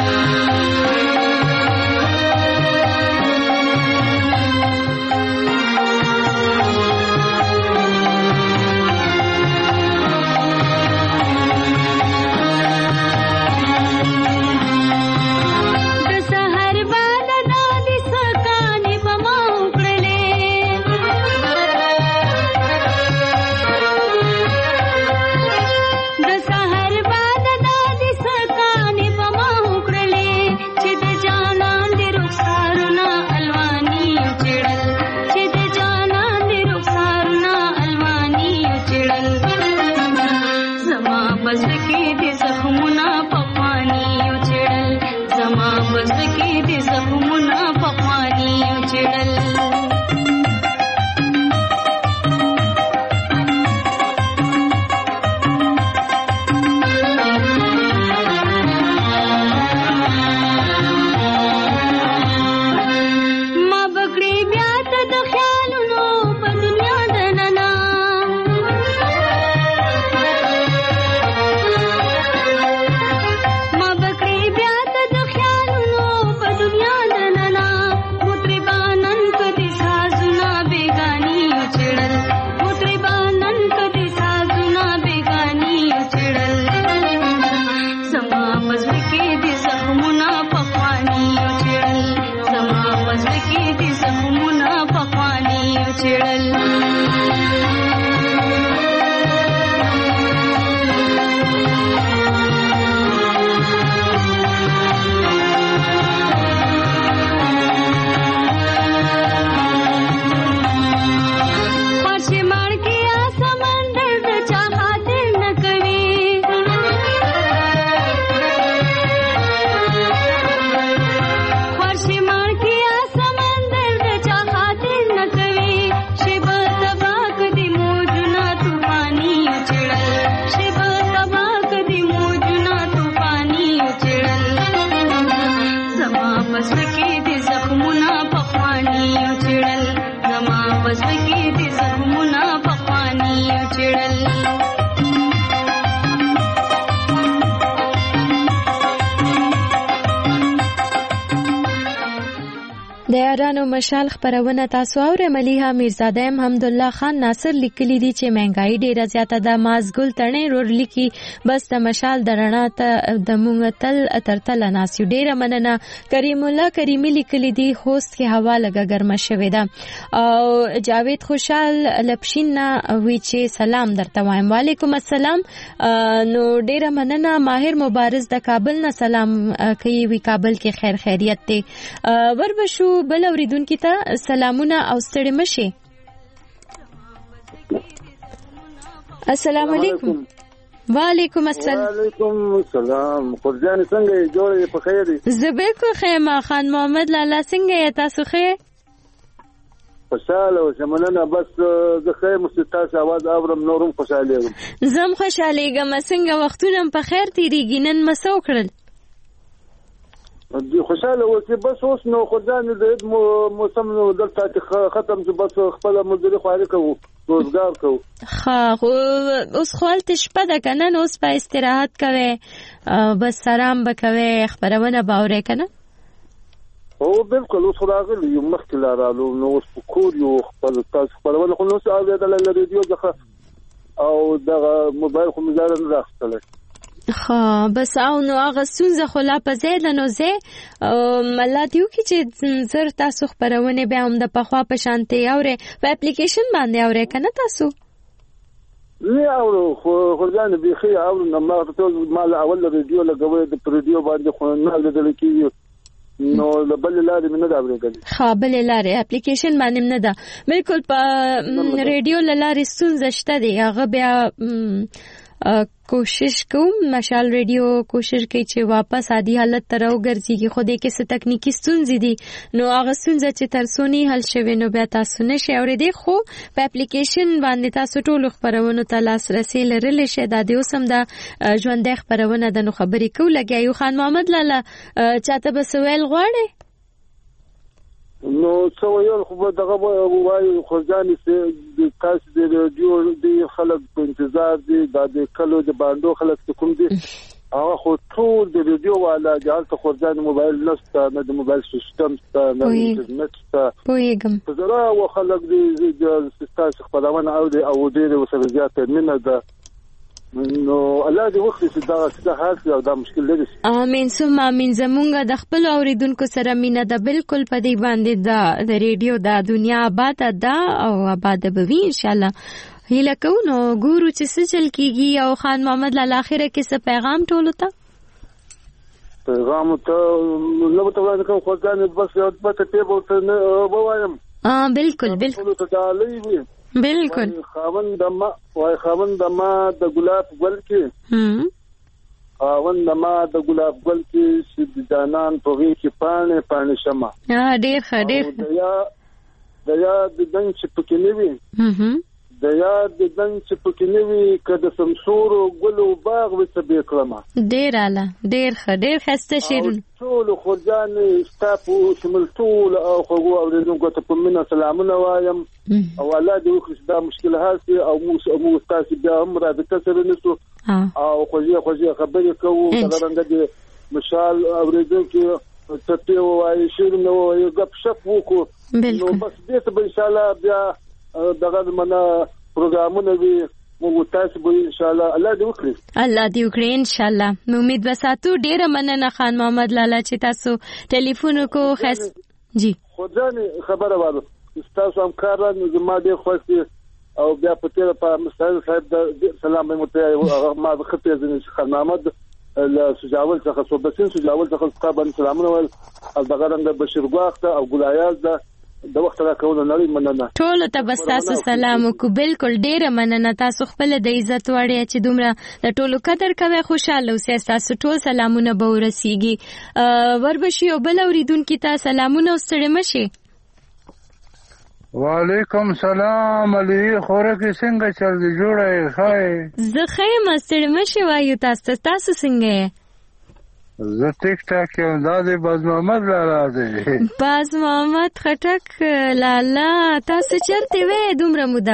یارانو مشال خبرونه تاسو اورئ ملیحه میرزاده حمدالله خان ناصر لیکلی دی چې مهنګای ډیره زیاته ده مازګل تڼې رور لیکي بس د مشال درنا ته د مونږ تل ترتل ناسیو ډیره مننه کریم الله کریمی لیکلی دی هوست کې هوا لګه ګرمه شوې ده او جاوید خوشحال لپشین وی چې سلام درته وایم وعلیکم السلام نو ډیره مننه ماهر مبارز د کابل نه سلام کوي وی کابل کې خیر خیریت دی وربشو بل اوریدونکو ته سلامونه او ستړي مشي السلام علیکم وعلیکم السلام وعلیکم السلام خورجان څنګه جوړې په خیر دي زبې کو خیمه خان محمد لالا څنګه یې تاسو خیر خوشاله وشمننه بس زه خیر مستاس आवाज اورم نورم خوشاله یم زم خوشاله ګم څنګه وختونه په خیر تیریږي نن مسو کړل خوشاله اوسې بس اوس نو خدای دې موسم نو دلته ختم چې بس خپل مزدوري خواري کوو روزګار کوو ها اوس خپل شپه ده کنه نو اوس په استراحت کوي بس آرام وکوي خبرونه باورې کنه او بالکل اوس راغلی یو مخکې لارالو نو اوس کور یو خپل تاسو خبرونه خو نو ساده د ریډیو ځخه او د موبایل خو مزار نه راځي ها بس او نو هغه سونزه خلا په زید نو زه ملاتیو کی چې زر تاسو خبرونه به هم د پخوا په شانتي اوره په اپلیکیشن باندې اوره کنه تاسو نه اورو خو ځان بيخي اورو نو ما ته مال اول رادیو لګوي د رادیو باندې خو نه لیدل کیږي نو بل لارې نه دا ورګل ها بل لارې اپلیکیشن باندې نه ده بالکل په رادیو لارې ستونزه شته دی هغه بیا کوشش کوم مشال رادیو کوشش کوي چې واپس عادي حالت ته راوګرځي خو دې کې څه تکنیکی ستونزې دي نو هغه ستونزه چې تر څو نه حل شوي نو بیا تاسو نشئ اورېدی خو په اپلیکیشن باندې تاسو ټولو خپرونو ته لاسرسی لرلی شئ دا د اوس هم د ژوندۍ خپرونه ده نو خبرې کوو لګیا یو خان محمد لاله چاته به څه ویل غواړئ نو څه ویل خو دغه وایي خو ځان چې تاسو د رادیو د خلک په انتظار دي د کلو د باندې خلک کوم دي هغه خو ټول د رادیو والا جهالت خو ځان موبایل نشته نه د موبایل سیستم ته نه د انټرنیټ ته پوهیږم زرا او خلک د تاسو خپلونه او ډېر وسره زیات مینه ده نو الله دې وخت چې دا حاصل او دا مشکل لري امين ثم امين زمونږ د خپل اوریدونکو سره مینه ده بالکل په دې باندې د ریډیو د دنیا آباد ده او آباد به وي ان شاء الله هیله کوو نو ګورو چې څه چل کیږي او خان محمد لاله اخره کې څه پیغام ټولو ته پیغام ته نو ته وایي کوم خو ځان بس یو پته ټیبل ته نه وایم بالکل بالکل بالکل خاوند ما د ګلاب ګل کې خاوند ما د ګلاب ګل کې چې جانان په وی کې پانه شمه ډېر ښه د یاد د دنګ چې پکې نیوي د یاد د دنګ چې پکې نیوي کده سمسور ګل او باغ وڅ به کلمه ډېر اعلی ډېر خسته شیرون ټول خورجان ستاسو شمول ټول او خو اوریدونکو ته په مینه سلامونه وایم او الله دې وکړي دا مشکل هاسي او مو تاسو بیا هم رابطه سره نسو او خوږه خبرې کوو دا رنګ دې مشال اوریدونکو ته وایي شیر نو غپ شپ وکړو نو بس دې ته ان شاء الله بیا دغه منه پروګرامونه وي مو تاسو به ان شاء الله الله دې وکړي ان شاء الله نو امید وساتو ډیره مننه خان محمد لاله چې تاسو ټلیفون کو خاص جی خو ځانې خبره واره تاسو هم کار نه زما ډیر خوښ او بیا په تیر په مستعد صاحب د سلام مته ما خطه ځنې خان محمد له سجاول څخه صوبسین سجاول څخه قبل سلامونه ول او دغه رنګ بشیر غواخته او ګلایاز ده د وخت را کوله نړۍ مننه ټول ته بس تاسو سلام کو بالکل ډیره مننه تاسو خپل د عزت وړي چې دومره د ټولو قدر کوي خوشاله اوسئ تاسو ټول سلامونه به ورسیږي وربشي او بل اوریدونکو ته سلامونه ستړي مشي وعلیکم سلام علي خوره کې څنګه چل دی جوړه ښه زه خیم ستړي مشي وایو تاسو څنګه زه ټیک ټاک یم دا دی باز محمد لاله دی باز محمد خټک لاله تاسو چرته وې دومره موده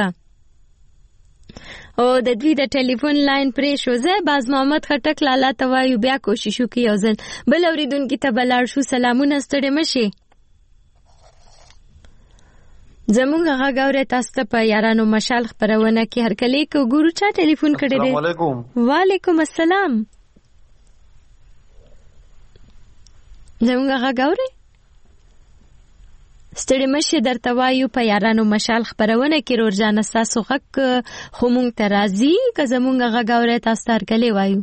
او د دوی د ټلیفون لاین پرې شو زه باز محمد خټک لاله ته وایو بیا کوشش وکړو یو ځل بل اوریدونکو ته بلار شو سلامونه ستړي مشي زمونږ هغه غوړې تاسو ته په یارانو مشال خبرونه کې هر کله کو ګورو چا ټلیفون کړی دی السلام علیکم وعلیکم السلام زمونږ هغه غوړې ستړي مشه درته وایو په یارانو مشال خبرونه کې روزانه تاسو حق خو مونږ ته راځي که زمونږ هغه غوړې تاسو تر کله وایو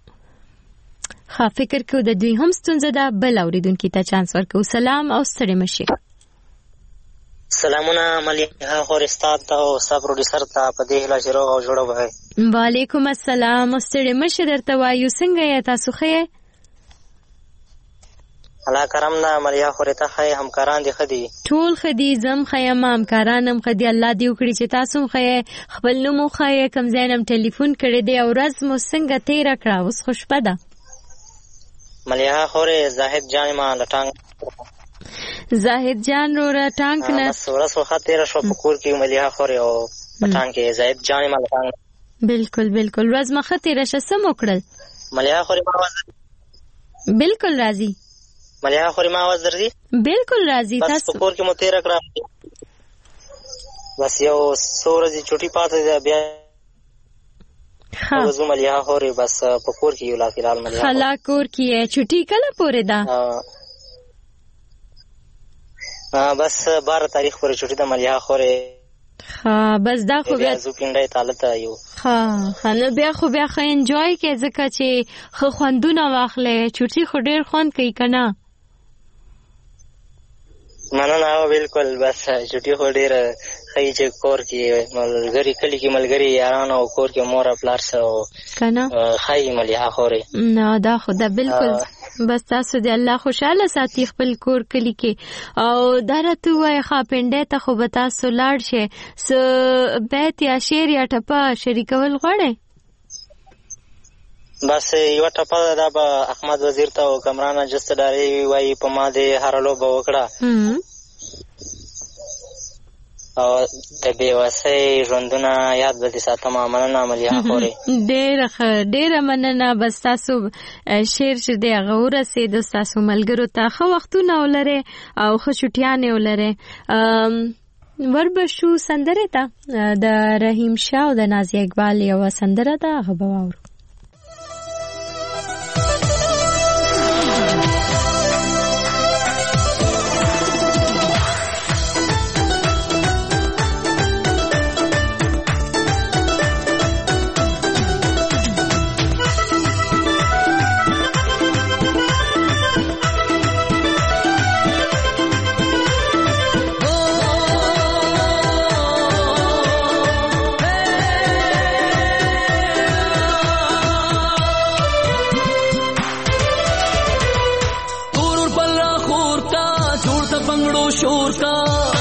فکر کو د دوی هم ستونزه ده بل اوریدونکو ته چانس ورکو سلام او ستړي مشه سلامونه مليحه خورستاد ته او سب پروډوسر ته په دې هلا شروع او جوړو وای وعلیکم السلام ستړي مشه درته وایو څنګه یا تاسو خې الله کرم نه مليحه خورته خې همکاران دي خدي ټول خدي زم خیم همکارانم خدي الله دې وکړي چې تاسو خې خپل نوم خې کم زینم ټلیفون کړی دی او ورځ مو څنګه تیر کړه اوس خوشبده مليحه خوره زاهد جان ما لټانګ زاهد جان رو ټانګ نه ورځ وخت تیر شو په کور کې مليحه خوره او پټان کې زاهد جان ما لټانګ بالکل ورځ مخه تیر شه سم وکړل مليحه خوره ما आवाज بالکل راضي مليحه خوره ما आवाज درځي بالکل راضي تاسو په کور کې مو تیر کړه بس یو سورځي چټي پاتې ده بیا وزو مليحه خوره بس په کور کې یو لا فلحال مليحه خلا کور کې چټي کله پورې ده بس 12 تاریخ پورې چټي ده مليحه خوره بس دا خو بیا زو پینډای تعالی ته یو ها نو بیا خو بیا خو انجوای کې ځکه چې خو خوندونه واخلې چوټي خو ډیر خوند کوي کنه مننه بالکل بس چوټي خو ډیر خی چې کور کې ملګری کلی کې ملګری یاران او کور کې مور پلار سره کنه خی ملیا خوري نه دا خو دا بالکل بس تاسو دې الله خوشاله ساتي خپل کور کلی کې او درته وای خاپنده ته خو به تاسو لاړ شي س بیت یا شعر یا ټپه شریکول غواړي بس یو ټپه دا به احمد وزیر ته او کمران جستداري وای په ما دې هرلو به وکړه او د بیوسۍ ژوندونه یاد به دې ساتم مننه ملیا خوري ډېره مننه بس تاسو شعر چې دی هغه ورسېدو ستاسو ملګرو ته ښه وختونه ولرئ او ښه چوټیانې ولرئ وربشو سندرې ته د رحیم شاه او د نازیه اقبال یوه سندره ده هغه به واورو शोर का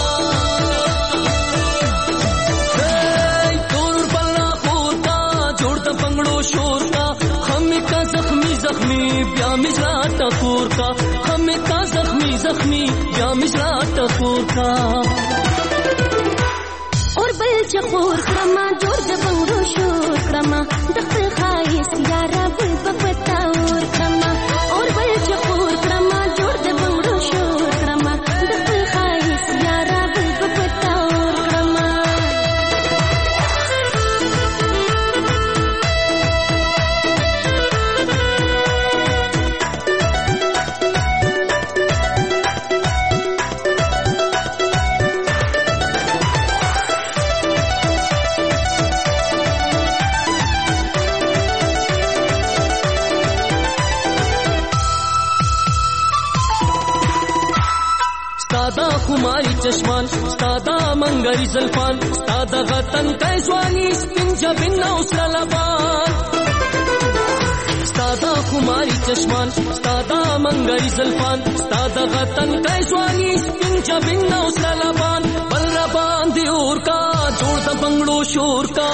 तोर पल्ला खोर का जोड़ता पंगड़ो शोर का हमें का जख्मी जख्मी ब्या मिजरा टकोर का हमें का जख्मी जख्मी ब्या मिजरा टकोर का और बल चकोर क्रमा जोड़ पंगड़ो शोर क्रमा दख्ल खाइस यारा बुल बपता और क्रमा और बल चकोर क्रमा जोड़ पंगड़ो शोर क्रमा खुमारी चश्मान स्तादा मंगरी जल्फान स्तादा गतन कैसवानी स्पिन जबिन नौसला लबान स्तादा खुमारी चश्मान स्तादा मंगरी जल्फान स्तादा गतन कैसवानी स्पिन जबिन नौसला लबान बलरबान दियोर का जोड़ता बंगड़ो शोर का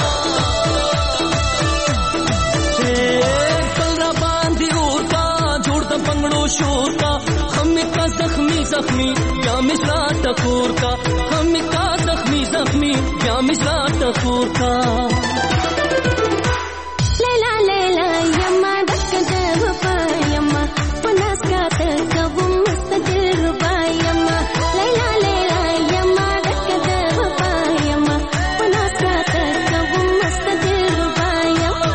बलरबान दियोर का जोड़ता बंगड़ो शोर का हमें का जख्मी जख्मी क्या मिसरा टकोर का हमें का जख्मी जख्मी क्या मिसरा टकोर का लैला लैला यम्मा दक्क जब यम्मा पनास का तब मुस्तदिल रुबायम्मा लैला लैला यम्मा दक्क जब यम्मा पनास का तब मुस्तदिल रुबायम्मा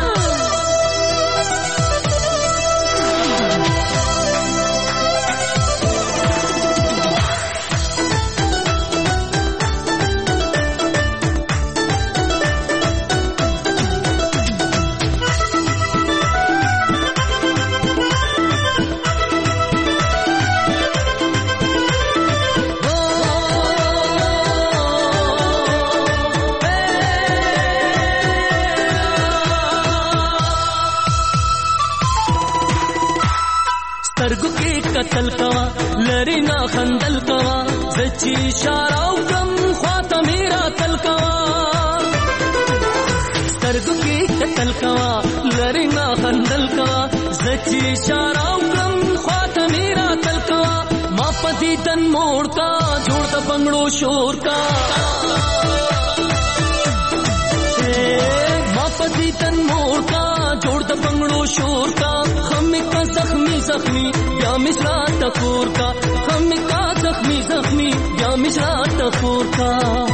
कतल कवा लरी ना खंदल कवा सच्ची इशारा कम ख्वाता मेरा तल कवा सर्ग के कतल कवा लरी ना खंदल कवा सच्ची इशारा कम ख्वाता मेरा तल कवा मापति तन मोड़ का जोड़ता बंगड़ो शोर का मापति तन मोड़ का जोड़ता बंगड़ो शोर का हमें का जख्मी जख्मी क्या मिसरा टकोर का हमें का जख्मी जख्मी क्या मिसरा टकोर का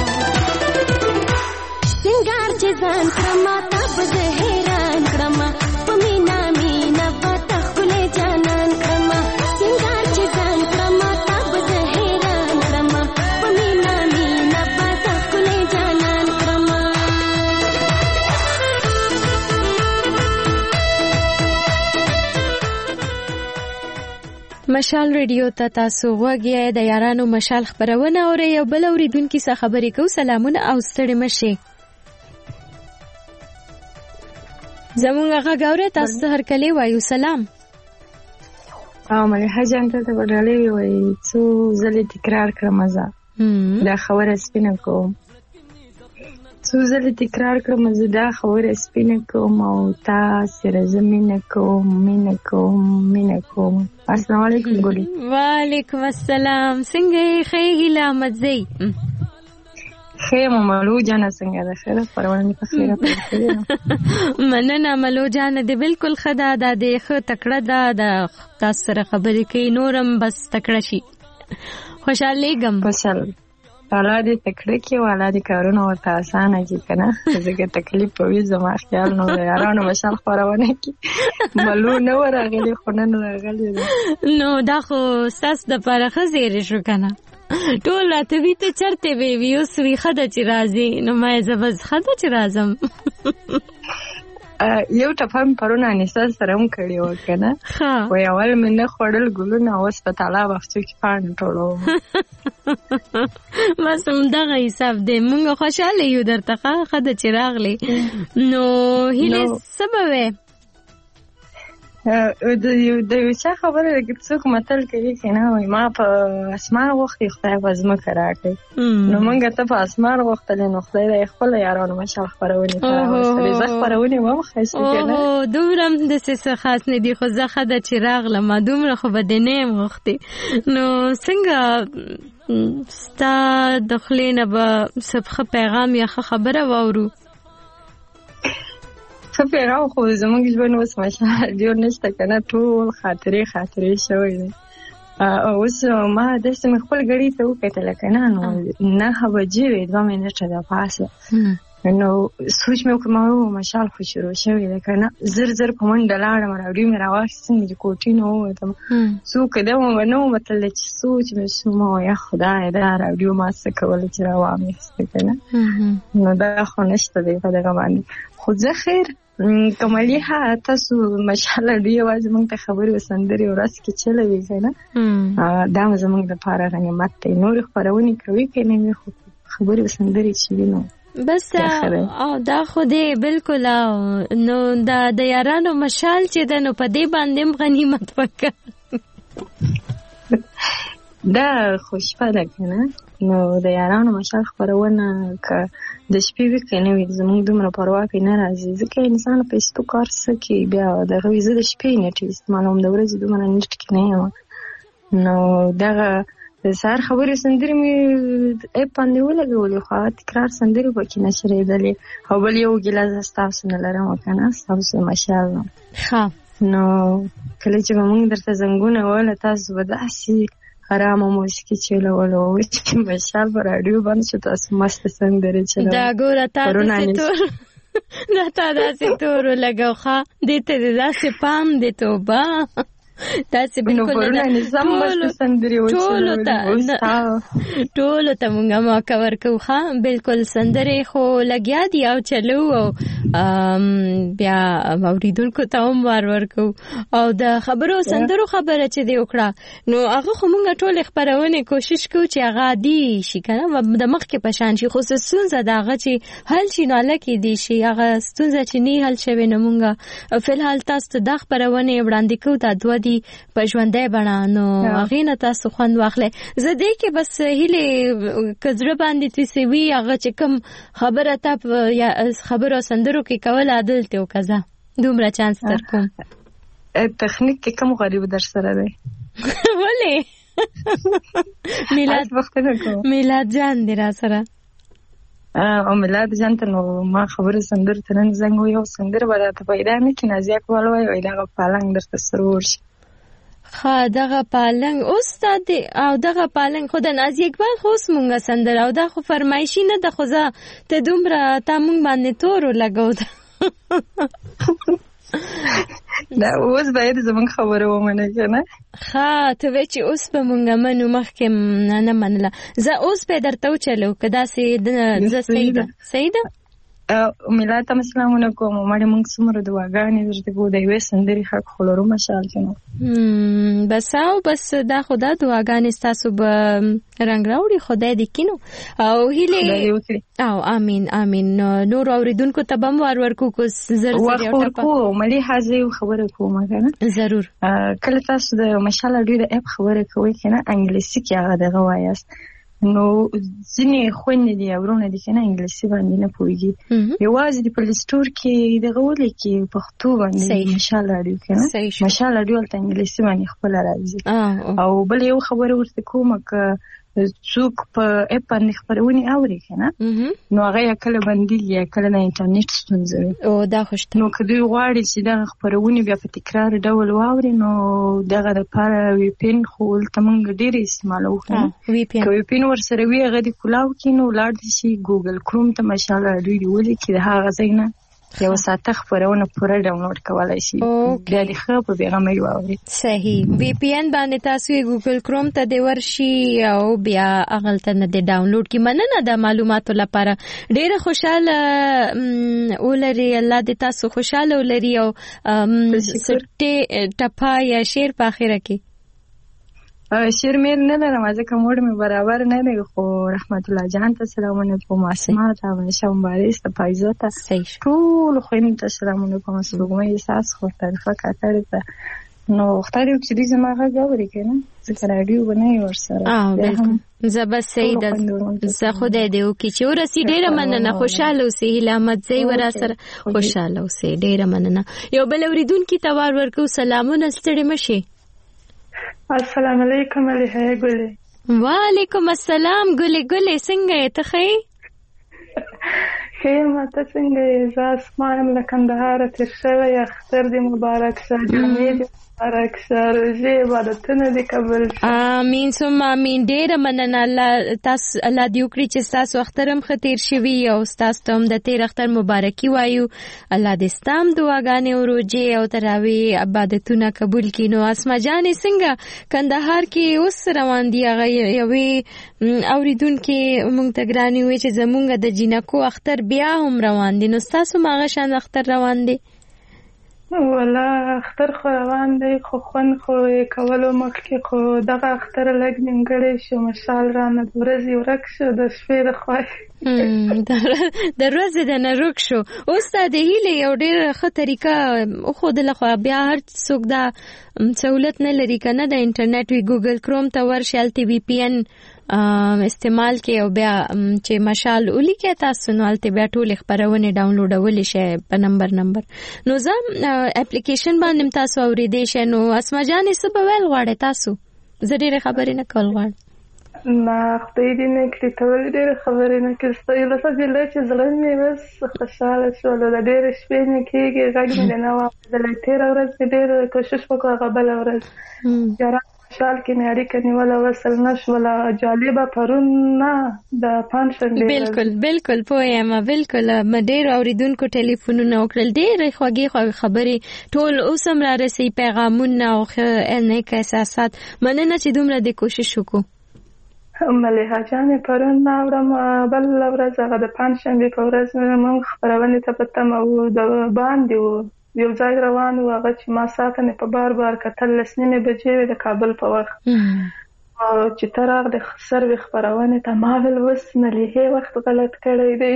सिंगार जजान क्रमा तब हैरान क्रमा पमीना मीना बाता खुले जानन क्रमा सिंगार जजान क्रमा तब हैरान क्रमा पमीना मीना बाता खुले जानन क्रमा مشال ریډیو ته تاسو غوږی د یارانو مشال خبرونه او یو بل اوریدونکو څخه خبرې کو. سلامونه او ستړي مشه. زمونږ هغه غوړې تاسو هر کله وایو سلام. مې حاجان ته ورغلې وای څو ځلې تکرار کړم زه دا خبره سپینه کوم. څو ځلې تکرار کړم زه دا خبره سپینه کوم او تاسو سره مینه کوم. السلام علیکم ګوري. وعلیکم السلام. څنګه خیګی لامزي خیر مملو جانا څنګه ده؟ خیر پرونه په خیره پېښه. مننه ملو جان دې بالکل خدا ده دې خو تکړه ده د تاسو سره خبرې کوي نورم بس تکړه شي. خوشاله ګم خوشاله والا دې تکړه کې والا دې کارونه ورته اسانه کی کنه زګه تکلیف وي زما خیال نو یارانو مشال خبرونه کی ملو نو راغلي خونن راغلي نو دا خو ساس د پاره خزیر شو کنه ټول راته وی ته چرته وی اوس وی خده چې راځي نو ما زبز خده چې راځم. یو ټپم پرونه نساس سره هم کړی و کنه وای اول مې نه خړل ګلونه اوس په تالا وختو کې پاڼې ټولو بس همدغه حساب دی. مونږ خوشاله یو درته خده چې راغلی نو هیله سبب د یو څه خبره کې څوک متل کوي کنه وای ما په اسمان وخت خدای وزمه راکړي نو مونږ ته په اسمان وخت له نو خدای خپل یارانو مشال خبرونه راوستلې زه خبرونه مو خاصه کنه دومره د څه خاص نه دی خو زه خده چې راغله ما دومره خو بدنه وختي نو څنګه ستا دخلینه به سبخه پیغام یا خبره واورو. پیغام خو زموږ ژوند اوس ماشاءالله ډیر نشته کنه ټول خاطرې شوی دی. اوس ما داسې مې خپل غړي ته وکتل کنه نو 9 بجې وې 2 منټه د پاسه نو سوچ مې وکړم ماشاءالله خو شروع شوی دی کنه زر په منډه لاړم راوړې مې راوښتم د کوټې نو وته څو کده نو متل چې سوچ مې شوم یا خدای دا راوړې ما څه کول چې راوامې کنه نو دا خو نشته دی په دغه باندې خو زه خیر کمالي ها تاسو ماشاءالله دی واځ مونږ ته خبرې وسندري ورس کې چلوي کنه دا زمونږ د پاره غنیمت دی. نور خبرونه کوي کنه مې خبرې وسندري چې نو بس او دا خو دې بالکل نو دا د یارانو مشال چې د نو په دې باندې غنیمت وکړه دا خوشاله کنه نو د یارانو مشال خبرونه ک د شپې وکنه وي زموږ دومره پروا کوي نه راځي ځکه انسان په استو کار سکی بیا د غویزه د شپې نه ټیس معلوم د ورځې دومره نشټ کې نه یم نو دغه سار خبرې سندري مې اپ باندې ولګولې خو تکرار سندري پکې نشریدلې او بل یو ګیلاس تاسو نه لرم کنه تاسو ماشاءالله ها نو کله چې موږ درته زنګونه ولا تاسو وداسي حرام موسیقي چلولو چې مشال پر رادیو باندې چې تاسو مست سندري چلو دا ګوره تاسو تور لګاو ښه دې ته داسې پام دې توبه تاسو بالکل نظام مست سندري ټول ته مونږه ما کور کوخه بالکل سندري خو لګیا دی او چلو بیا اوریدونکو ته هم ورکو او د خبرو سندرو خبره چې دی وکړه نو هغه خو مونږ ټول خبرونه کوشش کوو چې هغه دی شي کنه د مخ کې پشان شي خصوصا زداغه چې حل شي نو لکه دی شي هغه ستونزه چې نه حل شوی نو مونږه فلحال تاسو د خبرونه وړاندې کوو ته دوه په ژوندۍ بڼه نو هغې نه تاسو خوند واخلئ. زه دې کې بس هیلې که زړه باندې تېسې وي هغه چې کوم خبره تا خبرو سندرو کې کول عدل ته وکړه دومره چانس در کوم. تخنیک کې کوم غریب در سره دی ولې میلاد جان دی را سره او میلاد جان ته نو ما خبره سندر ته نن زنګ یو سندر به ته پیدا نه کې نازیا کول وای دغه پالنګ درته سرور شي ها دغه پالنګ استاد او دغه پالنګ خود نازی اقبال خوس مونږه سندر او دا خو فرمایشي نه د خوځه ته دومره تا مونږ باندې تور لګاو دا اوس باید زمونږ خبره ومنه کنه ها ته وی چې اوس به مونږه منو مخکې نه منله زه اوس به درته وچلو کدا سي د سیده ملت ته سلامونه کوم مړ موږ څومره دعاګانې درته کوو د یوې سندرې حق خو لرو مشال کې بس دا خدا دعاګانې ستاسو به رنګ راوړي خدای دې کینو او هیله او امين نور اوریدونکو ته بم ورکو کو زر ورکو ملي حاضر خبره کوم کنه ضرور کله تاسو د مشال اډیو د اپ خبره کوي کنه انګلیسي کې هغه دغه وایاست نو ځینې خوندې دي ورونه دي کنه انګلیسي باندې نه پوهیږي یوازې د پلی سٹور کې دغه ولې کې پښتو باندې مشال اډیو کنه مشال اډیو ته انګلیسي باندې خپل راځي او بل یو خبره ورته کوم ک څوک په اپ باندې خبرونه اوري کنه نو هغه کله بندي کله نه انټرنیټ ستونزه او دا خوشته نو کدی غواړي چې دا خبرونه بیا په تکرار ډول واوري نو دغه لپاره وی پین خول تمنګ ډیر استعمالو کنه وی پین ورسره وی هغه دی کلاو کینو لاړ شي ګوګل کروم ته ماشاءالله دوی ولي کې هغه زینه یو ساعت خبرونه پوره ډاونلوډ کولای شي دا د خبر په پیغام یو اوري صحیح وی پی ان باندې تاسو ګوګل کروم ته دی ورشي او بیا اغلته نه دی ډاونلوډ کی مننه د معلوماتو لپاره ډیره خوشاله ولري الله دې تاسو خوشاله ولري او ټپا یا شیر په اخره کې شیر میر نه لرم ځکه موډ می برابر نه دی خو رحمت الله جان ته سلامونه کوم اسماء ته شوم باريس ته پایزه ته ټول خو ته سلامونه کوم سلامونه احساس خو طرفه کاتره ته نو خدای دې چې زما غوړي کنه ځکه راډیو بنای ورسره زبر سید زه خدای دې وکي چې ورسي ډیره مننه خوشاله اوسې علامت زئی ورا سره خوشاله اوسې ډیره مننه یو بل اوریدونکو ته ورکو سلامونه ستړي مشي السلام علیکم علیه ګلې وعلیکم السلام ګلې څنګه یې ته ښه ماته څنګه یې زه اسمان له کندهار تر شوی اختر دې مبارک شه جمعې دې مبارک شه روژې عبادتونه دې قبول شه امین ثم امین ډېره مننه الله دې وکړي چې ستاسو اختر هم ښه تېر شوي او ستاسو ته هم د تېر اختر مبارکي وایو الله دې ستا هم دعاګانې او روژې او تراویح عبادتونه قبول کړي نو اسما جانې څنګه کندهار کې اوس روان دي هغه یوې اوریدونکې موږ ته ګرانې وایي چې زموږ د جینکو اختر بیا هم روان دي نو ستاسو ماغه شان اختر روان دي ولا اختر خو روان دی خو خون خو کولو مخکې خو دغه اختر لږ نیمګړی شو مشال رانه د ورځې ورک شو د شپې د خوښ د ورځې د نه ورک شو اوس د هیله یو ډېر ښه طریقه خو د لخوا بیا هر څوک دا سہولت نه لري کنه د انټرنیټ وی ګوګل کروم ته ورشل تی وی پی ان استعمال کې او بیا چې مشال ولي کې تاسو نو الته بیا ټول خبرونه ډاونلوډول شي په نمبر نو زم اپلیکیشن باندې تاسو اوریدئ شئ نو اسما جانې څه به ویل غواړئ تاسو زه ډېرې خبرې نه کول غواړم نه خدای دې نه کړي ته ولې ډېرې خبرې نه کوې ستا یو داسې ځای چې زړه مې بس خوشحاله شول د ډېرې شپې نه کېږي غږ مې نه واورېدلی تېره ورځ مې ډېر کوشش وکړو هغه بله ورځ یاران شال کې مې اړیکه نیوله وصل نه شوله جالبه پرون نه د پنجشنبې بالکل پوه یم بالکل ډېرو اورېدونکو ټلیفونونه وکړل ډېرې خوږې خبرې ټول اوس هم رارسي پیغامونه او نیک احساسات مننه چې دومره دې کوشش وکړو ملیحه جانې پرون نه اورم بل ورځ هغه د پنجشنبې په ورځ موږ خپرونې ته په تمه وو د باندې وو یو ځای روان و هغه چې ما ساعتنې په بار کتل 9:30 بجې وې د کابل په وخت او چې ته راغلې سروې خپرونې ته ما ویل اوس ملیحې وخت غلط کړی دی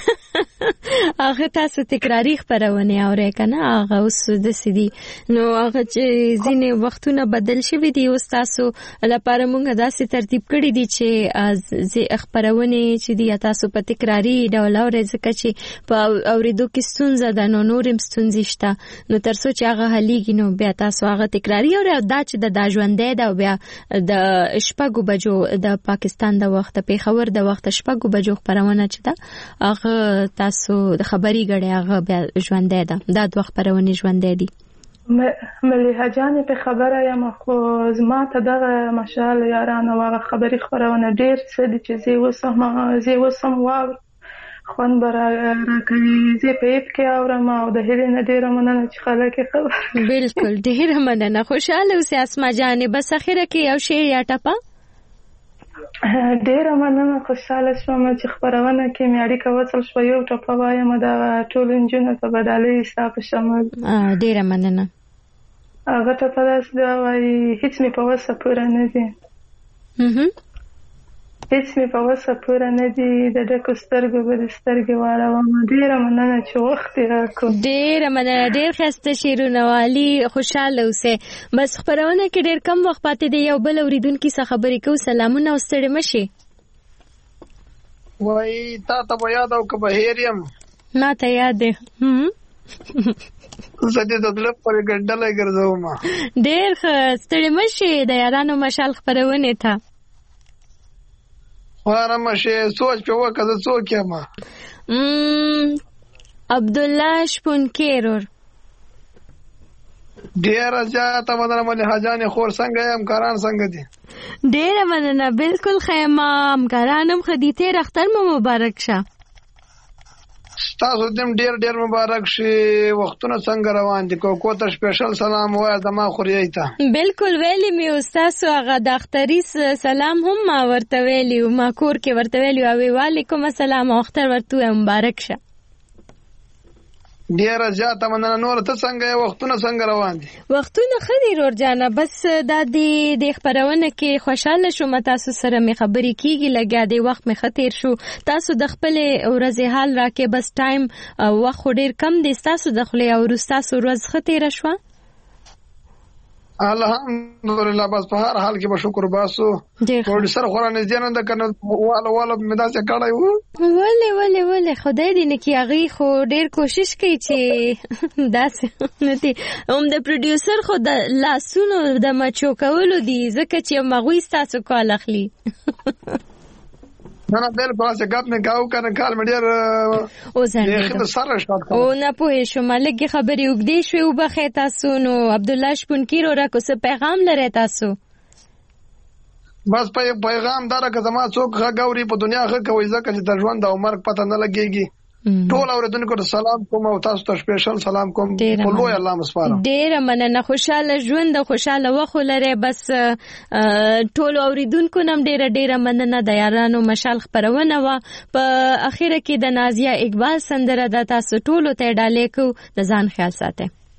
هغه تاسو تکراري خپرونې اورئ که نه هغه اوس داسې دي نو هغه چې ځینې وختونه بدل شوي دي اوس تاسو لپاره موږ داسې ترتیب کړي دي چې خپرونې چې دي تاسو په تکراري ډول اورئ ځکه چې په اورېدو کې ستونزه ده نو نور هم ستونزې شته نو تر څو چې هغه حلیږي نو بیا تاسو هغه تکراري اورئ او دا چې دا ژوندی ده او بیا د شپږو بجو د پاکستان د وخت پیښور د وخت شپږو بجو خبرونه چې ده هغه تاسو د خبري غړي هغه بیا ژوندې ده دا دوه خبرونه ژوندې دي ملیحه جانې په خبره یم خو زما ته دغه مشال یارانو هغه خبري خبرونه ډېر څه دي چې زه وسم واور خوان برا راکوي زه په اپ کې اورم او د هیله نه ډیره مننه چې خلک خبر بالکل ډیره مننه خوشاله اوسې اسما جانې بس اخره کې یو شی یا ټپه ډیره مننه، خوشحاله شوم چې خبرونه کې مې اړیکه وصل شوه. یو ټپه وایم د ټولو نجونو ته به ډالۍ ستا په شمول. ډیره مننه. هغه ټپه داسې ده وایي هیڅ مې په وسه پوره نه دي، هیڅ مې په وسه پوره نه دي، د ډکو سترګو به د سترګې واړوم. ډیره مننه چې وخت یې راکړو. ډیره مننه، ډیر ښایسته شعرونه والي، خوشحاله اوسئ. بس خپرونه کې ډیر کم وخت پاتې دی، یو بل اورېدونکي څخه خبرې کوو. سلامونه او ستړي مه شئ. وایي تا ته به یاد او که بهیر یم؟ ما ته یاد دی. زه دې د زړه پورې ګنډلی ګرځوم. ډیر ښه، ستړي مه شئ د یارانو مشال خپرونې ته. خوارمه شي سوچ په وکړه زه څوک یم. عبدالله شپونکیرور. ډیره زیاته مننه ملیحه جانې. خور څنګه یې؟ همکاران څنګه دي؟ ډیره مننه، بالکل ښه یم. همکاران هم ښه دي. تېر اختر مو مبارک شه. ستاسو دې ډیر ډیر مبارک شي. وختونه څنګه روان دي؟ کوکو ته سپیشل سلام وایه زما خوریی ته. بالکل ویلی مې ستاسو هغه د اختري سلام هم ما ورته ویلی، ما کور کې ورته ویلی او وعلیکم السلام او اختر ورته مبارک شه. ډیره زیاته مننه. نور ته څنګه یې؟ وختونه څنګه روان دي؟ وختونه ښه دي رور جانه. بس دا د خپرونه کې خوشحاله شوم تاسو سره مې خبرې کیږي، لګیا دی وخت مې ښه تیر شو. تاسو د خپلې ورځې حال راکې، بس ټایم وخت ډیر کم دی. ستاسو د خولې او ستاسو ورځ ښه تیره شوه؟ الحمدلله، بس په هر حال کې به شکر باسو. پروډوسر خو را نږدې نه ده که نه واله مې داسې کړی و. ولې خدای دې نه کړي. هغوی خو ډېر کوشش کوي چې داسې نه دي. هم د پروډوسر خو د لاسونو د مچو کولو دي، ځکه چې هغوی ستاسو کال اخلي. نه بالکل هسې ګپ مې کاوه که نه کال مې ډېر سره شاټ کړی. او نه پوهې شوم، لږې خبرې اوږدې شوې. وبخئ تاسو. نو عبدالله شپونکي وروره که څه پیغام لرئ تاسو؟ بس پیغام دا ده که زما څوک ښه ګوري په دنیا ښه کوي، ځکه چې د ژوند او مرګ پته نه لګېږي. ټول اورېدونکو ته سلام کوم او تاسو ته سپیشل سلام کوم. په لوی الله مسپارم. ډیره مننه. خوشاله ژوند او خوشاله وخت ولرئ. بس ټول اورېدونکو نم ډیره مننه. د یارانو مشال خپرونه وه. په اخره کې د نازیه اقبال سندره ده. تاسو ټولو ته ډالۍ کوو. د ځان خیال ساتئ.